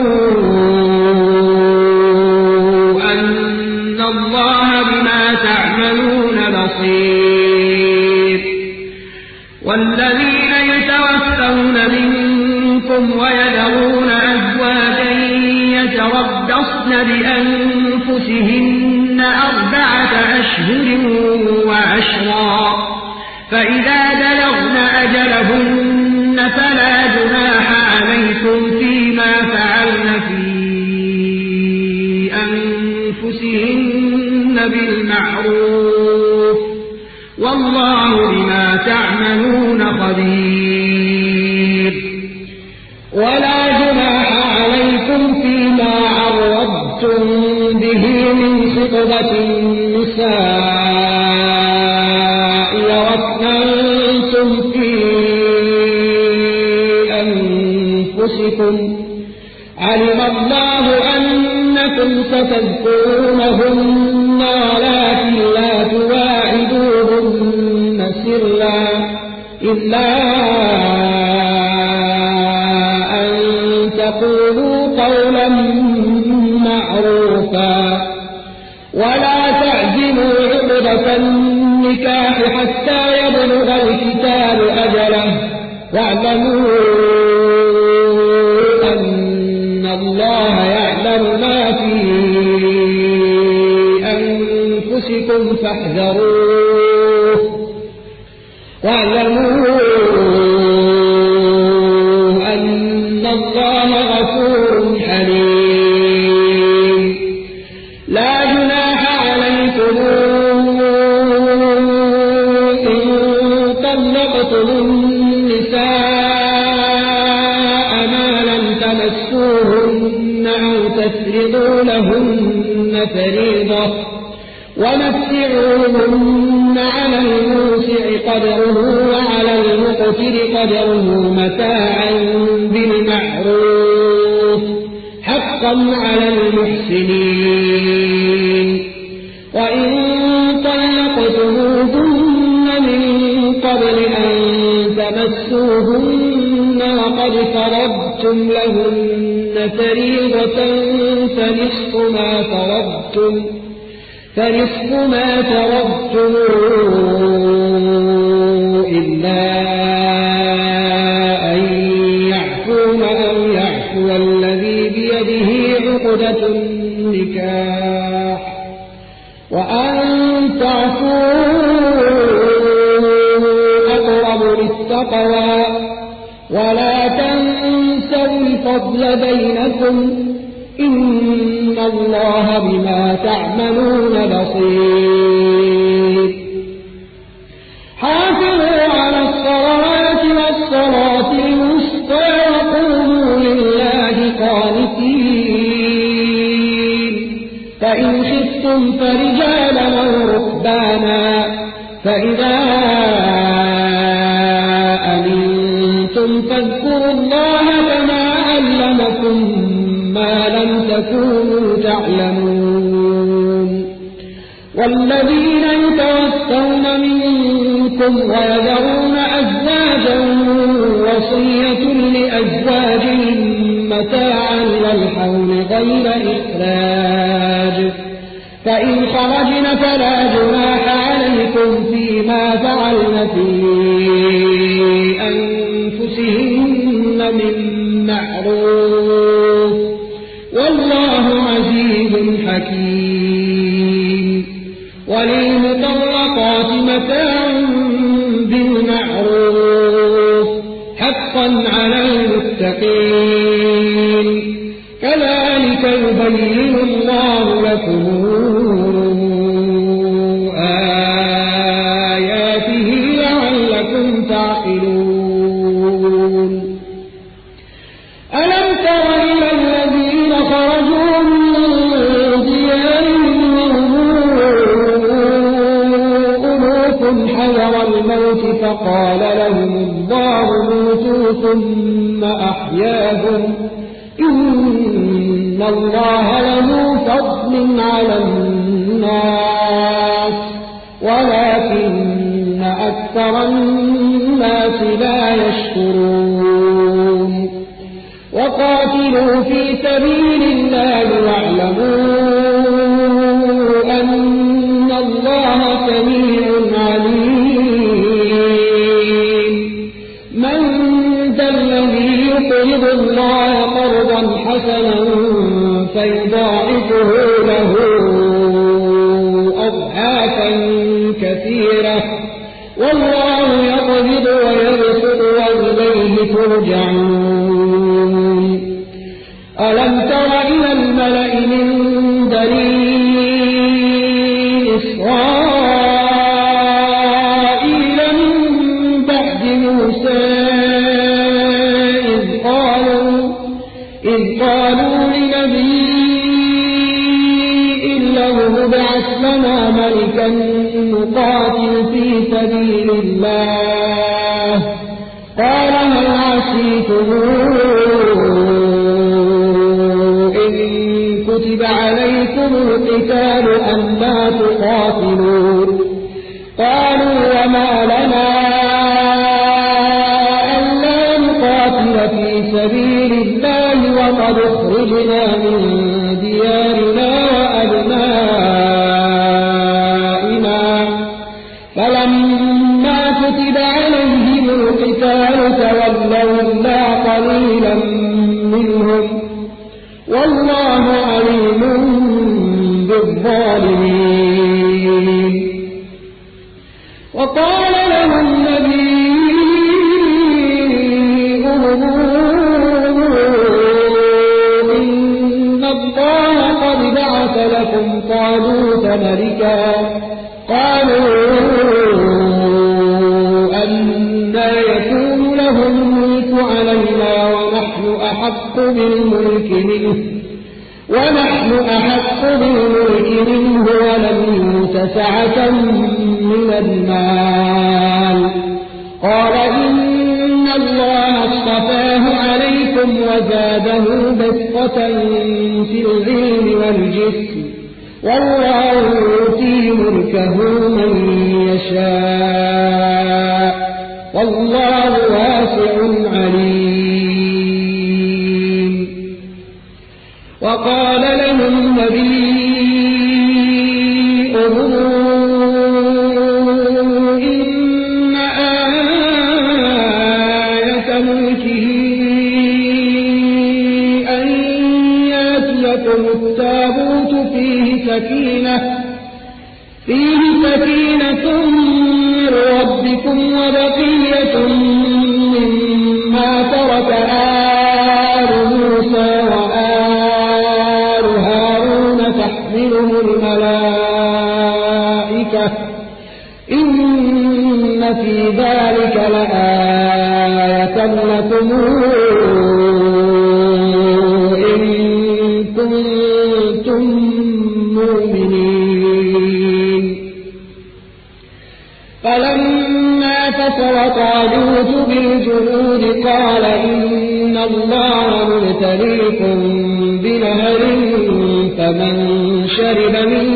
أن الله بما تعملون بصير والذين يتوفون منكم ويذرون أزواجا يتربصن بأنفسهن 4 أشهر وعشرا فإذا بلغن أجلهن فلا جناح عليكم فيما فعلن في أنفسهن بالمعروف والله بما تعملون خبير ولا جناح عليكم فيما عرضتم به من خطبة النساء وأكننتم في أنفسكم علم الله أنكم ستذكرونهن ولكن لا تواعدوهن سرا إلا أن تقولوا قولا معروفا ولا تعزموا عقدة النكاح حتى يبلغ الكتاب أجله واعلموا أن الله يعلم ما في أنفسكم فاحذروه واعلموا أن الله غفور حليم لا جناح عليكم إن طلقتم النساء ما لم تمسوهن أو تفرضوا لهن فريضة ومتعوهن على الموسع قدره وعلى المقتر قدره متاعا بالمعروف حقا على المحسنين وإن طلقتموهن من قبل أن تمسوهن وقد فرضتم لهن فريضة فنصف ما فرضتم إلا أن يعفون أو يعفو الذي بيده عقدة النكاح وأن تعفوا أقرب للتقوى ولا تنسوا الفضل بينكم إن الله بما تعملون بصير حافظوا على الصلوات والصلاة الوسطى وقوموا لله قانتين فإن خفتم فرجالا أو ركبانا فإذا أمنتم فاذكروا الله كما علمكم ما لم تكونوا تعلمون والذين يتوفون منكم ويذرون أزواجا وصية لأزواجهم متاعا للحول غير إخراج فإن خرجن فلا جناح عليكم فيما فعلن في أنفسهن من معروف والله عزيز حكيم وللمطلقات متاع بالمعروف حقا على المتقين كذلك يبين الله لكم آياته لعلكم تعقلون ألم تر إلى الذين خرجوا من ديارهم أنوفا حذر الموت فقال لهم الله موتوا ثم أحياهم إن الله له فضل على الناس ولكن أكثر الناس لا يشكرون وقاتلوا في سبيل الله واعلموا أن الله سميع عليم من ذا الذي يقرض الله قرضا حسنا فيضاعفه له أضعافا كثيرة والله يقبض ويبسط وإليه ترجعون ألم تر إلى الملأ من بني إسرائيل من بعد موسى إذ قالوا لنبي له ابعث لنا ملكا نقاتل في سبيل الله قال هل عسيتم إن كتب عليكم القتال ألا تقاتلون قالوا وما لنا ألا نقاتل في سبيل الله وقد اخرجنا من ديارنا وأبنائنا فلما كتب عليهم القتال تولوا إلا قليلا منهم والله عليم بالظالمين وقال لهم نبيهم إن الله قد بعث لكم طالوت ملكا قالوا أنى يكون له الملك علينا ونحن أحق بالملك منه ولم يؤت سعة من المال قال إن الله اصطفاه عليكم وزاده بسطة في العلم والجسم والله يؤتي ملكه من يشاء والله واسع عليم وقال لهم نبيهم إن آية ملكه أن يأتيكم التابوت فيه سكينة من ربكم وبقية مما ترك آل موسى وآل هارون تحمله الملائكة إن في ذلك لآية لكم إن كنتم مؤمنين الناس وطالوت بالجنود قال إن الله مبتليكم بنهر فمن شرب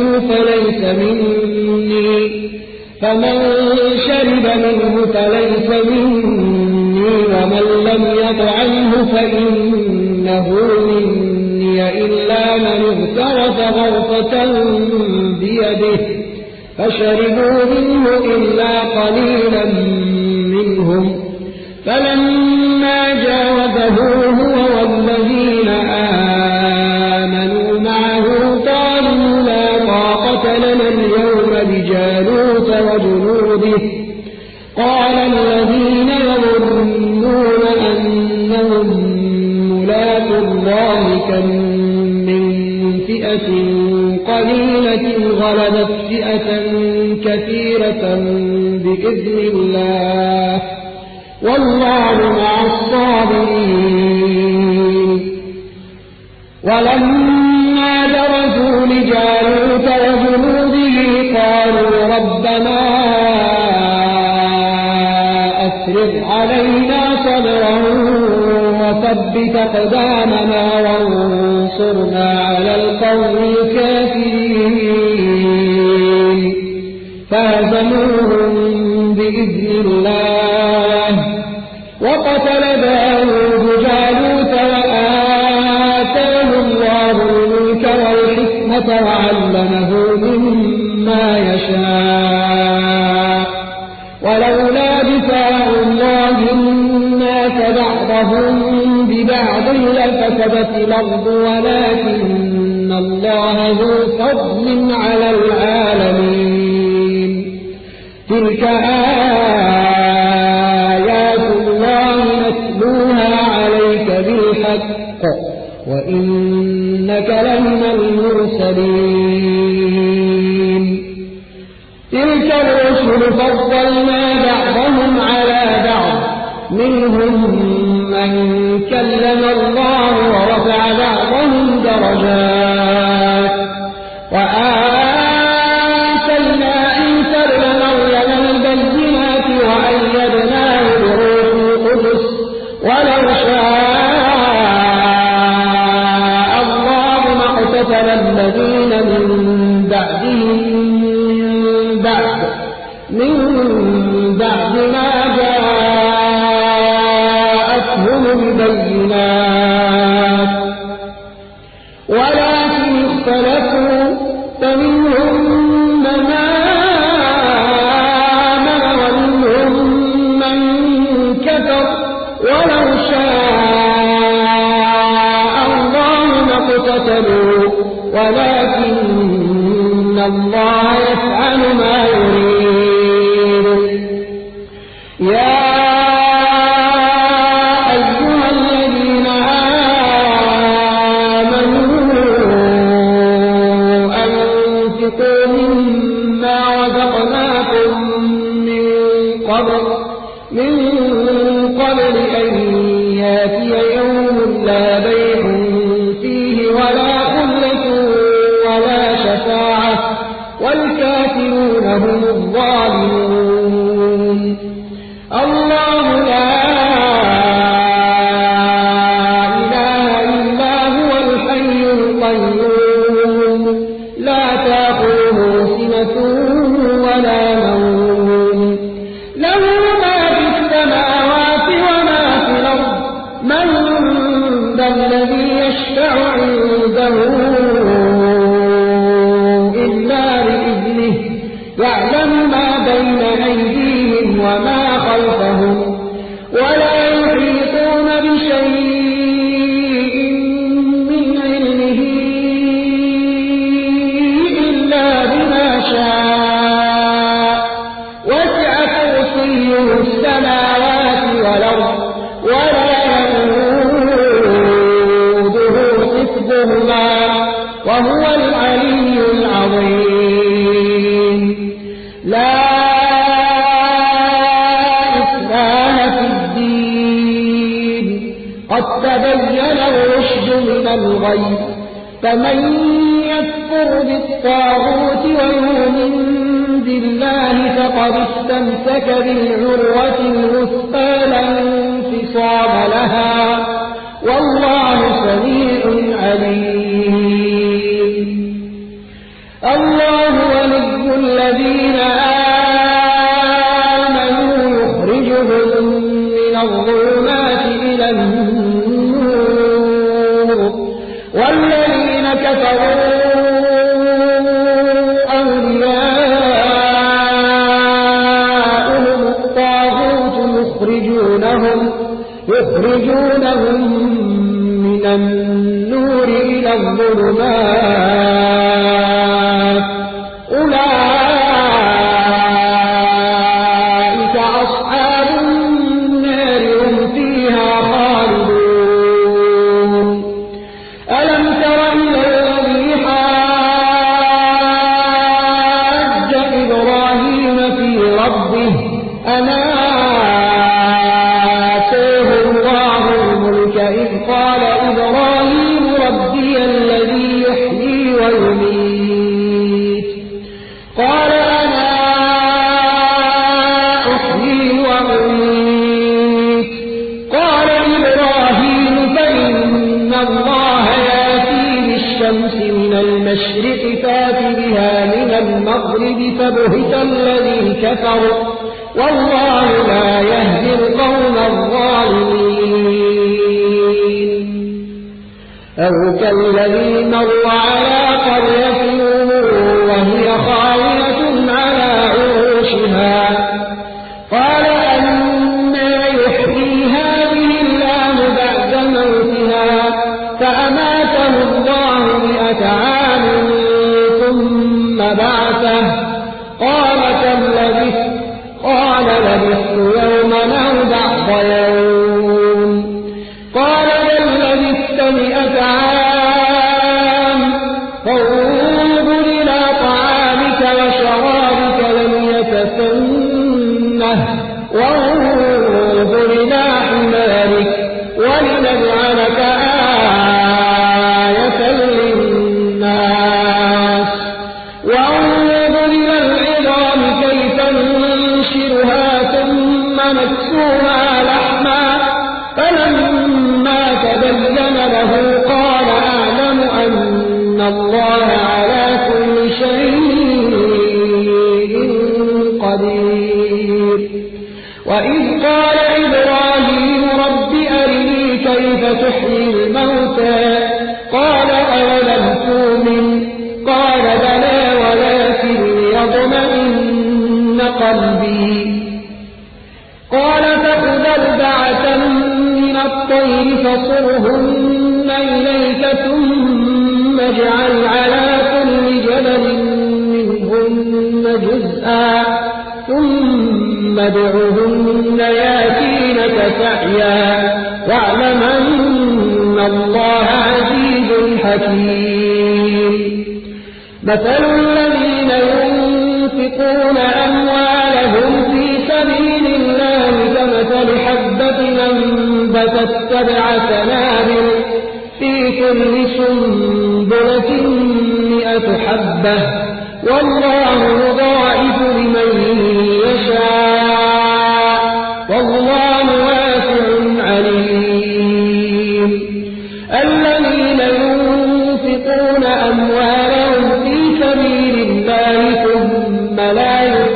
منه فليس مني ومن لم يطعمه فإنه مني إلا من اغترف غرفة بيده فشربوا منه إلا قليلا منهم فلما جاوزه هو والذين آمنوا معه قالوا لا طاقة لنا اليوم بجالوت وجنوده قال الذين يظنون أنهم ملاقو الله كم من فئة قليلة غلبت فئة كثيرة بإذن الله والله مع الصابرين ولما برزوا لجالوت وجنوده قالوا ربنا أفرغ علينا صبرا وثبت أقدامنا وانصرنا على القوم الكافرين فهزموهم بإذن الله وقتل داود جالوت وآتاه الله الملك والحكمة وعلمه مما يشاء ولولا دفاع الله الناس بعضهم ببعض لفسدت الأرض ولكن الله ذو فضل على العالمين تلك آيات الله نتلوها عليك بالحق وإنك لمن المرسلين تلك الرسل فضلنا بعضهم على بعض منهم من كلم الله ورفع بعضهم درجات وآتينا عيسى ابن مريم البينات وأيدناه بروح القدس ولو شاء الله ما اقتتل الذين من بعد ما جاءتهم البينات ولكن اختلفوا فمنهم من آمن ومنهم من كفر ولو شاء الله ما اقتتلوا ولكن الله يفعل ما يريد يا أيها الذين آمنوا أنفقوا مما رزقناكم من قبل أن يأتي يوم لا بيع فيه ولا خلة ولا شفاعة والكافرون هم الظالمون الله لا إله إلا هو الحي القيوم لا تأخذه سنة ولا نوم له ما في السماوات وما في الأرض من ذا الذي يشفع عنده إلا بإذنه يعلم ما بين أيديهم وما خلفهم ولا يحيطون بشيء من علمه إلا بما شاء وسع كرسيه السماوات والأرض ولا يئوده حفظهما وهو العلي العظيم لا قد تبين الرشد من الغي فمن يكفر بالطاغوت ويؤمن بالله فقد فقد استمسك بالعروة الوثقى لا انفصام لها والله سميع عليم. الله ولي الذين آمنوا يخرجهم من الظلمات إلى النور والذين كفروا أولياؤهم الطاغوت يخرجونهم من النور إلى الظلمات أولئك أصحاب النار هم فيها خالدون. ألم تر إلى الذي حاج إبراهيم في ربه أن آتاه الله الملك إذ قال إبراهيم ربي الذي يحيي ويميت قال أنا أحيي وأميت قال إبراهيم فإن الله يأتي بالشمس من المشرق فات بها من المغرب فبهت الذي كفر والله لا يهدي القوم الظالمين. أو كالذي مر على قرية وهي خاوية على عروشها قال أنى يحيي هذه الله بعد موتها فأماته الله 100 عام ثم بعثه قال كم لبثت قال لبثت يوما أو بعض يوم قال بل لبثت 100 عام فانظر إلى طعامك وشرابك لم يتسنه وانظر إلى حمارك ولنجعلك آية للناس وانظر إلى العظام كيف ننشرها ثم نكسوها لحما فلما تبين له قال أعلم أن الله على كل شيء قدير. وإذ قال إبراهيم رب أرني كيف تحيي الموتى قال أولم تؤمن قال بلى ولكن ليطمئن قلبي قال فخذ 4 من الطير فصرهن إليك ثم اجعل على كل جبل منهن جزءا ثم ادعهن ياتينك سعيا واعلم أن الله عزيز حكيم. مثل الذين ينفقون أموالهم في سبيل الله كمثل حبة أنبتت 7 سنابل في كل سنبلة 100 حبة والله يضاعف لمن يشاء والله واسع عليم. الذين ينفقون أموالهم في سبيل الله ثم لا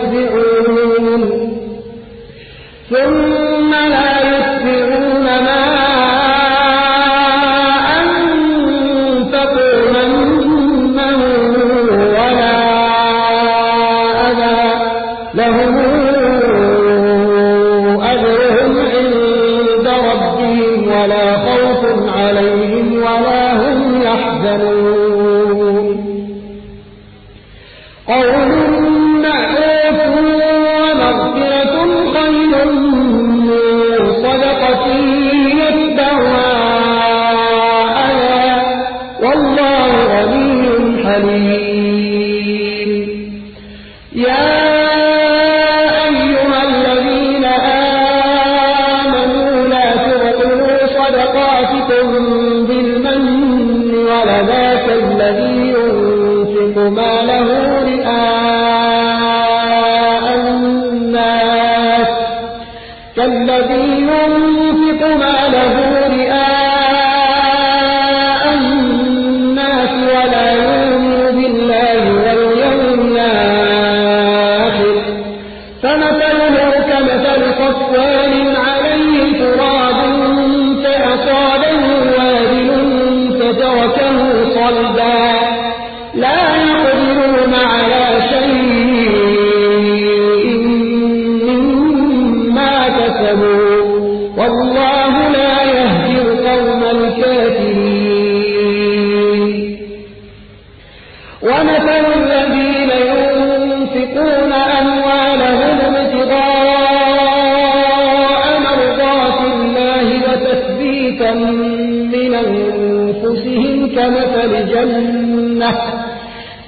يتبعون ما أنفقوا منا ولا أذى لهم أجرهم عند ربهم ولا خوف عليهم ولا هم يحزنون. قول معروف ومغفرة خير من صدقة يتبعها أذى والله غني حليم. يا أيها الذين آمنوا لا تبطلوا صدقاتكم بالمن ولذاك الذي ينفق ماله رئاء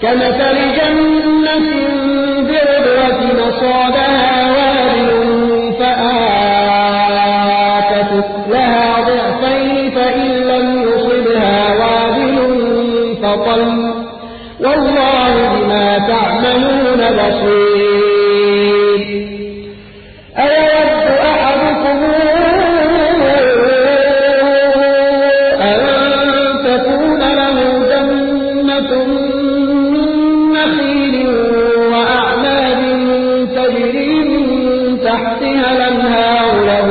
كمثل جنة بربوة أصابها وابل فآتت لها ضعفين فإن لم يصبها وابل فطل والله بما تعملون بصير أيود أحدكم أن تكون له جنة من نخيل وأعناب تجري من تحتها الأنهار له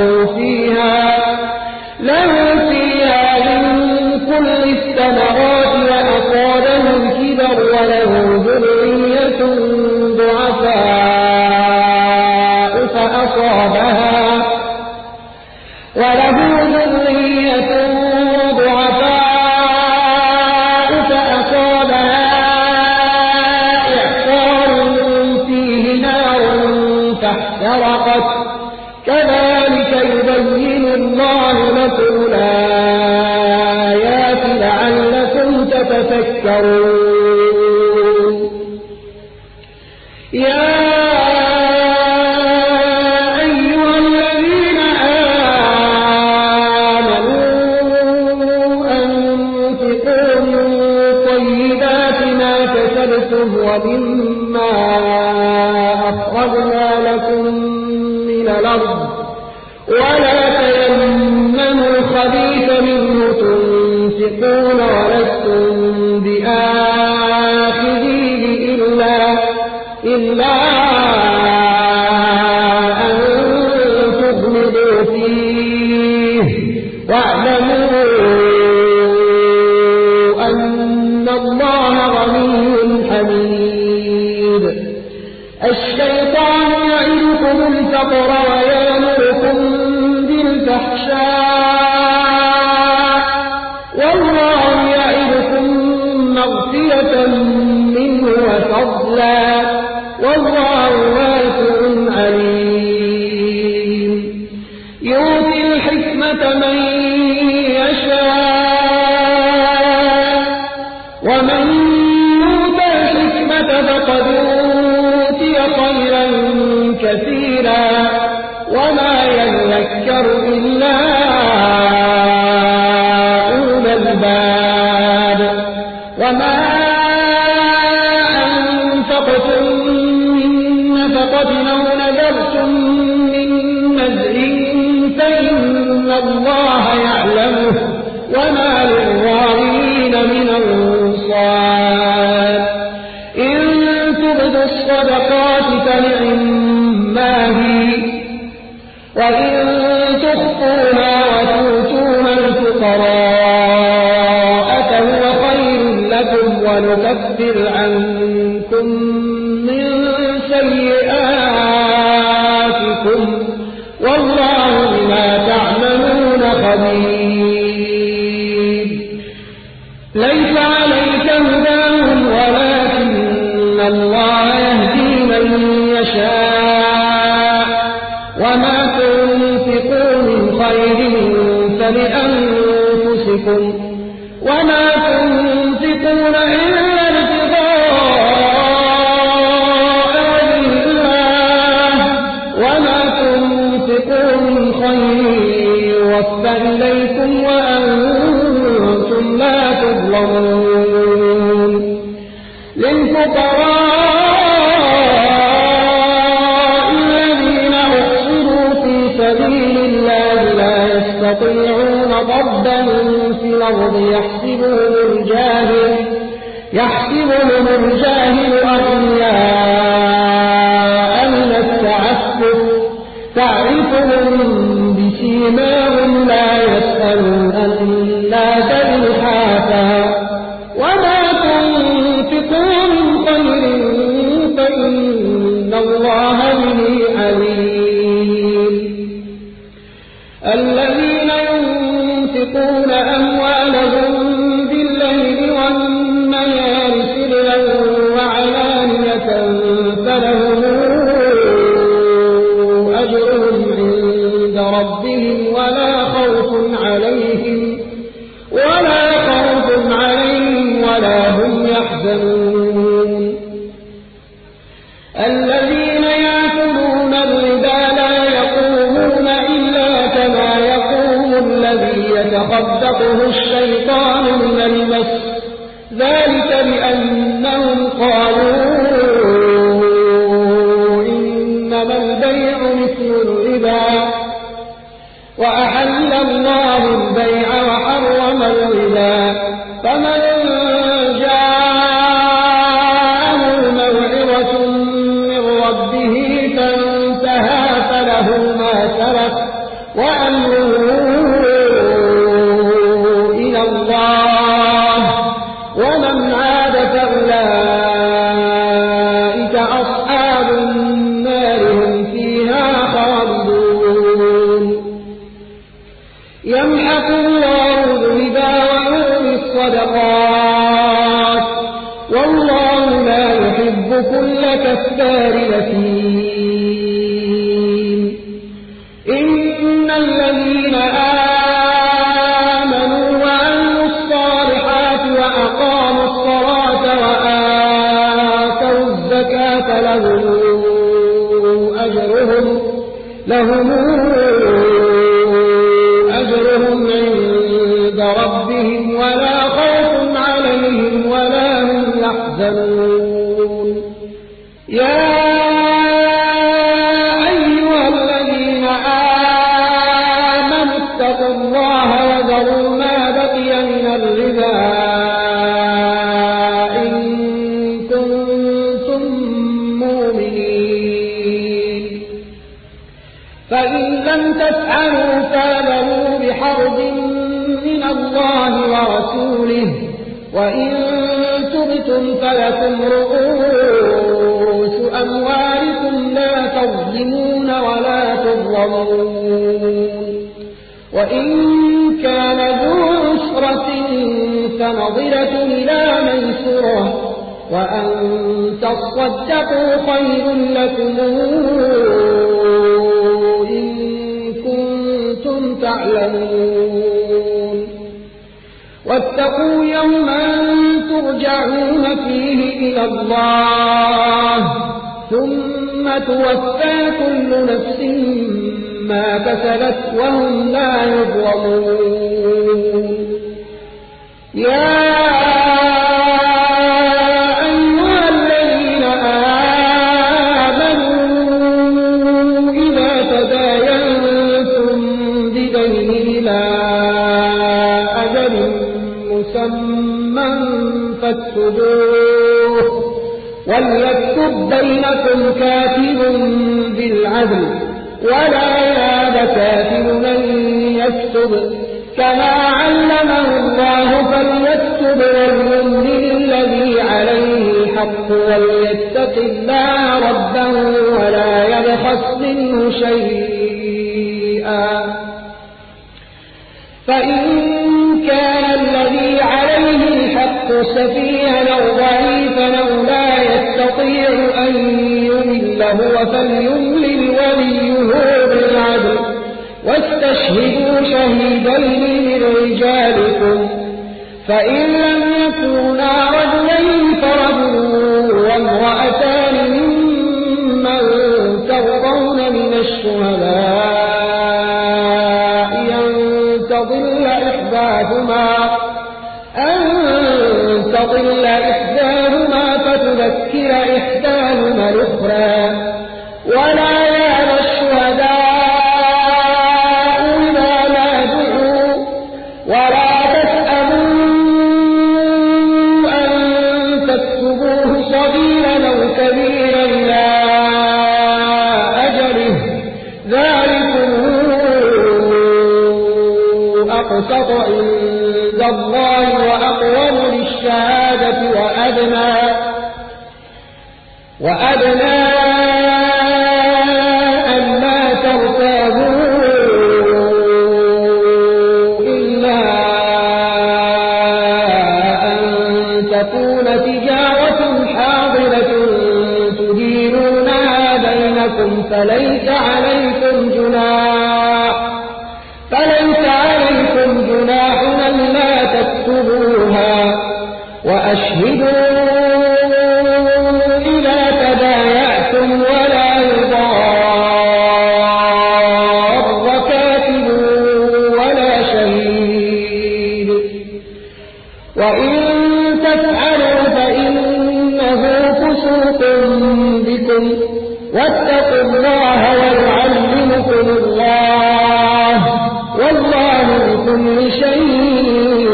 فيها من كل الثمرات وأصابه الكبر وله ذرية ضعفاء فأصابها إعصار فيه نار فاحترقت كذلك يبين الله لكم الآيات لعلكم تتفكرون يا أيها الذين آمنوا أنفقوا من طيبات ما كسبتم ومما أخرجنا لكم من الأرض ولا تيمموا الخبيث منه تنفقون ولستم بآخذيه إلا أن تغمضوا فيه واعلموا أن الله غني حميد الشيطان يعدكم الفقر ويأمركم بالفحشاء والله يعدكم مغفرة منه وفضلا والله واسع عليم يؤتي الحكمة من يشاء ومن يؤت الحكمة فقد أوتي خيرا كثيرا وما يذكر إلا أولو الألباب وما أنفقتم من نفقة أو نذرتم من نذر فإن الله يعلمه وما للظالمين من أنصار إن تبدوا الصدقات فنعما هي وإن تخفوها وتؤتوها الفقراء فهو خير لكم ونكفر عنكم من سيئاتكم والله بما تعملون خبير ليس عليك هداهم ولكن الله يهدي من يشاء وما تنفقوا من خير فلأنفسكم وما تنفقون إلا ابتغاء وجه الله وما تنفقوا من خير يوفى إليكم وأنتم لا تظلمون للفقراء الذين أحصروا في سبيل الله لا يستطيعون ضربا في الأرض يحسبهم الجاهل أغنياء من التعفف تعرفهم بسيماهم لا يسألون الناس إلحافا وما تنفقوا من خير فإن الله به عليم الذين ينفقون أموالهم الذين يأكلون الربا لا يقومون إلا كما يقوم الذي يتخبطه الشيطان من المس ذلك بأنهم قالوا إنما البيع مثل الربا وأحل الله البيع وحرم الربا فمن جاءه موعظة من ربه فانتهى فله ما سلف وأمره إلى الله ومن عاد فأولئك أصحاب النار هم فيها خالدون يمحق الله الربا ويربي الصدقات والله لا يحب كل كفار أثيم إن الذين آمنوا وعملوا الصالحات وأقاموا الصلاة وآتوا الزكاة لهم أجرهم عند ربهم ولا خوف عليهم ولا هم يحزنون يا أيها الذين آمنوا اتقوا الله وذروا ما بقي من الربا إن كنتم مؤمنين فإن لم تفعلوا فاذنوا بحرب من الله ورسوله وإن تبتم فلكم رؤوس أموالكم لا تظلمون ولا تظلمون وإن كان ذو عسرة فنظرة إلى ميسرة وأن تصدقوا خير لكم إن كنتم تعلمون واتقوا يوما ترجعون فيه إلى الله ثم توفى كل نفس ما كسبت وهم لا يظلمون يا أيها الذين آمنوا إذا تداينتم بدين إلى أجل مسمى فاكتبوه وليكتب بينكم كاتب بالعدل ولا ياب كاتب أن يكتب كما علمه الله فليكتب وليملل الذي عليه الحق وليتق الله ربه ولا يبخس منه شيئا فإن كان الذي عليه الحق سفيها أو ضعيفا أو لا يستطيع أن يمل هو فليملل وليه بالعدل واستشهدوا شهيدين من رجالكم فإن لم يكونا رجلين فرجل وامرأتان ممن ترضون من الشهداء أن تضل إحداهما فتذكر إحداهما الأخرى ولا يأبى الشهداء إذا ما دعوا ولا تسأموا أن تكتبوه صغيرا أو كبيرا إلى أجله ذلكم أقسط عند الله وأقوم للشهادة وأدنى ألا ترتابوا إلا أن تكون تجارة حاضرة تديرونها بينكم فليس عليكم جناح ألا تكتبوها وأشهدوا إذا تبايعتم واتقوا الله ويعلمكم الله والله بكل شيء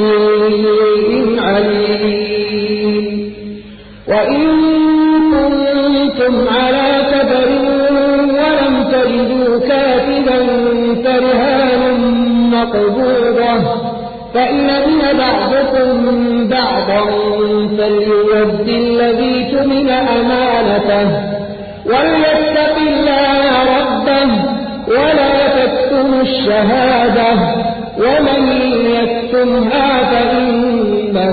عليم. وإن كنتم على سفر ولم تجدوا كاتبا فرهان مقبوضة فإن أمن بعضكم بعضا فليؤد الذي اؤتمن أمانته وليتق الله ربه ولا تكتموا الشهادة ومن يكتمها فإنه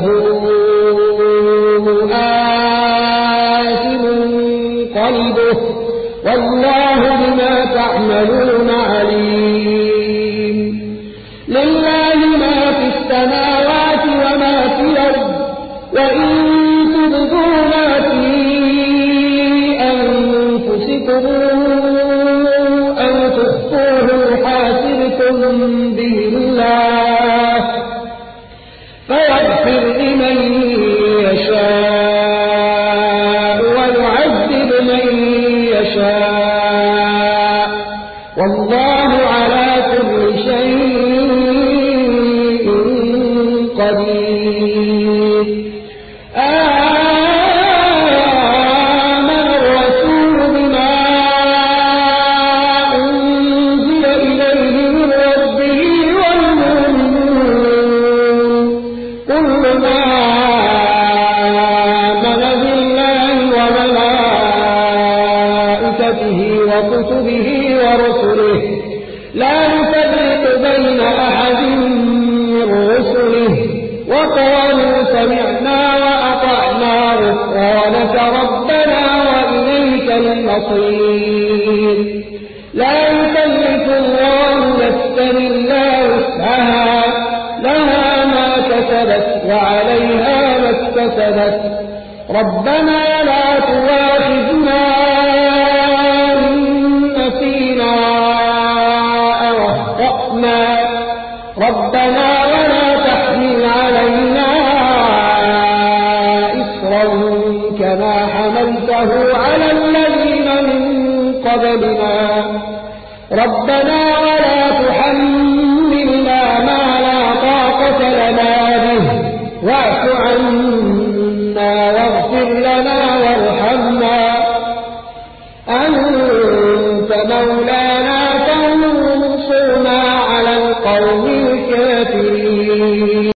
آثم قلبه والله بما تعملون عليم. لله ما في السماوات وما في الأرض وإن تبدوا ما في أنفسكم أو تخفوه يحاسبكم به الله فيغفر لمن يشاء ويعذب من يشاء والله على كل شيء قدير. آمن الرسول بما أنزل إليه من ربه والمؤمنون كلنا آمن بالله وملائكته وكتبه ورسله لا نفرق بين أحد من رسله وقالوا سمعنا وأطعنا غفرانك ربنا وإليك المصير. لا يكلف الله نفسا إلا وسعها لها ما كسبت وعليها ما اكتسبت ربنا لا تؤاخذنا إن نسينا أو أخطأنا ربنا ولا تحمل علينا إصرا كما حملته على الذين من قبلنا ربنا ولا تحملنا ما لا طاقة لنا به واعف عنا واغفر لنا وارحمنا أنت مولانا فانصرنا على القوم الكافرين.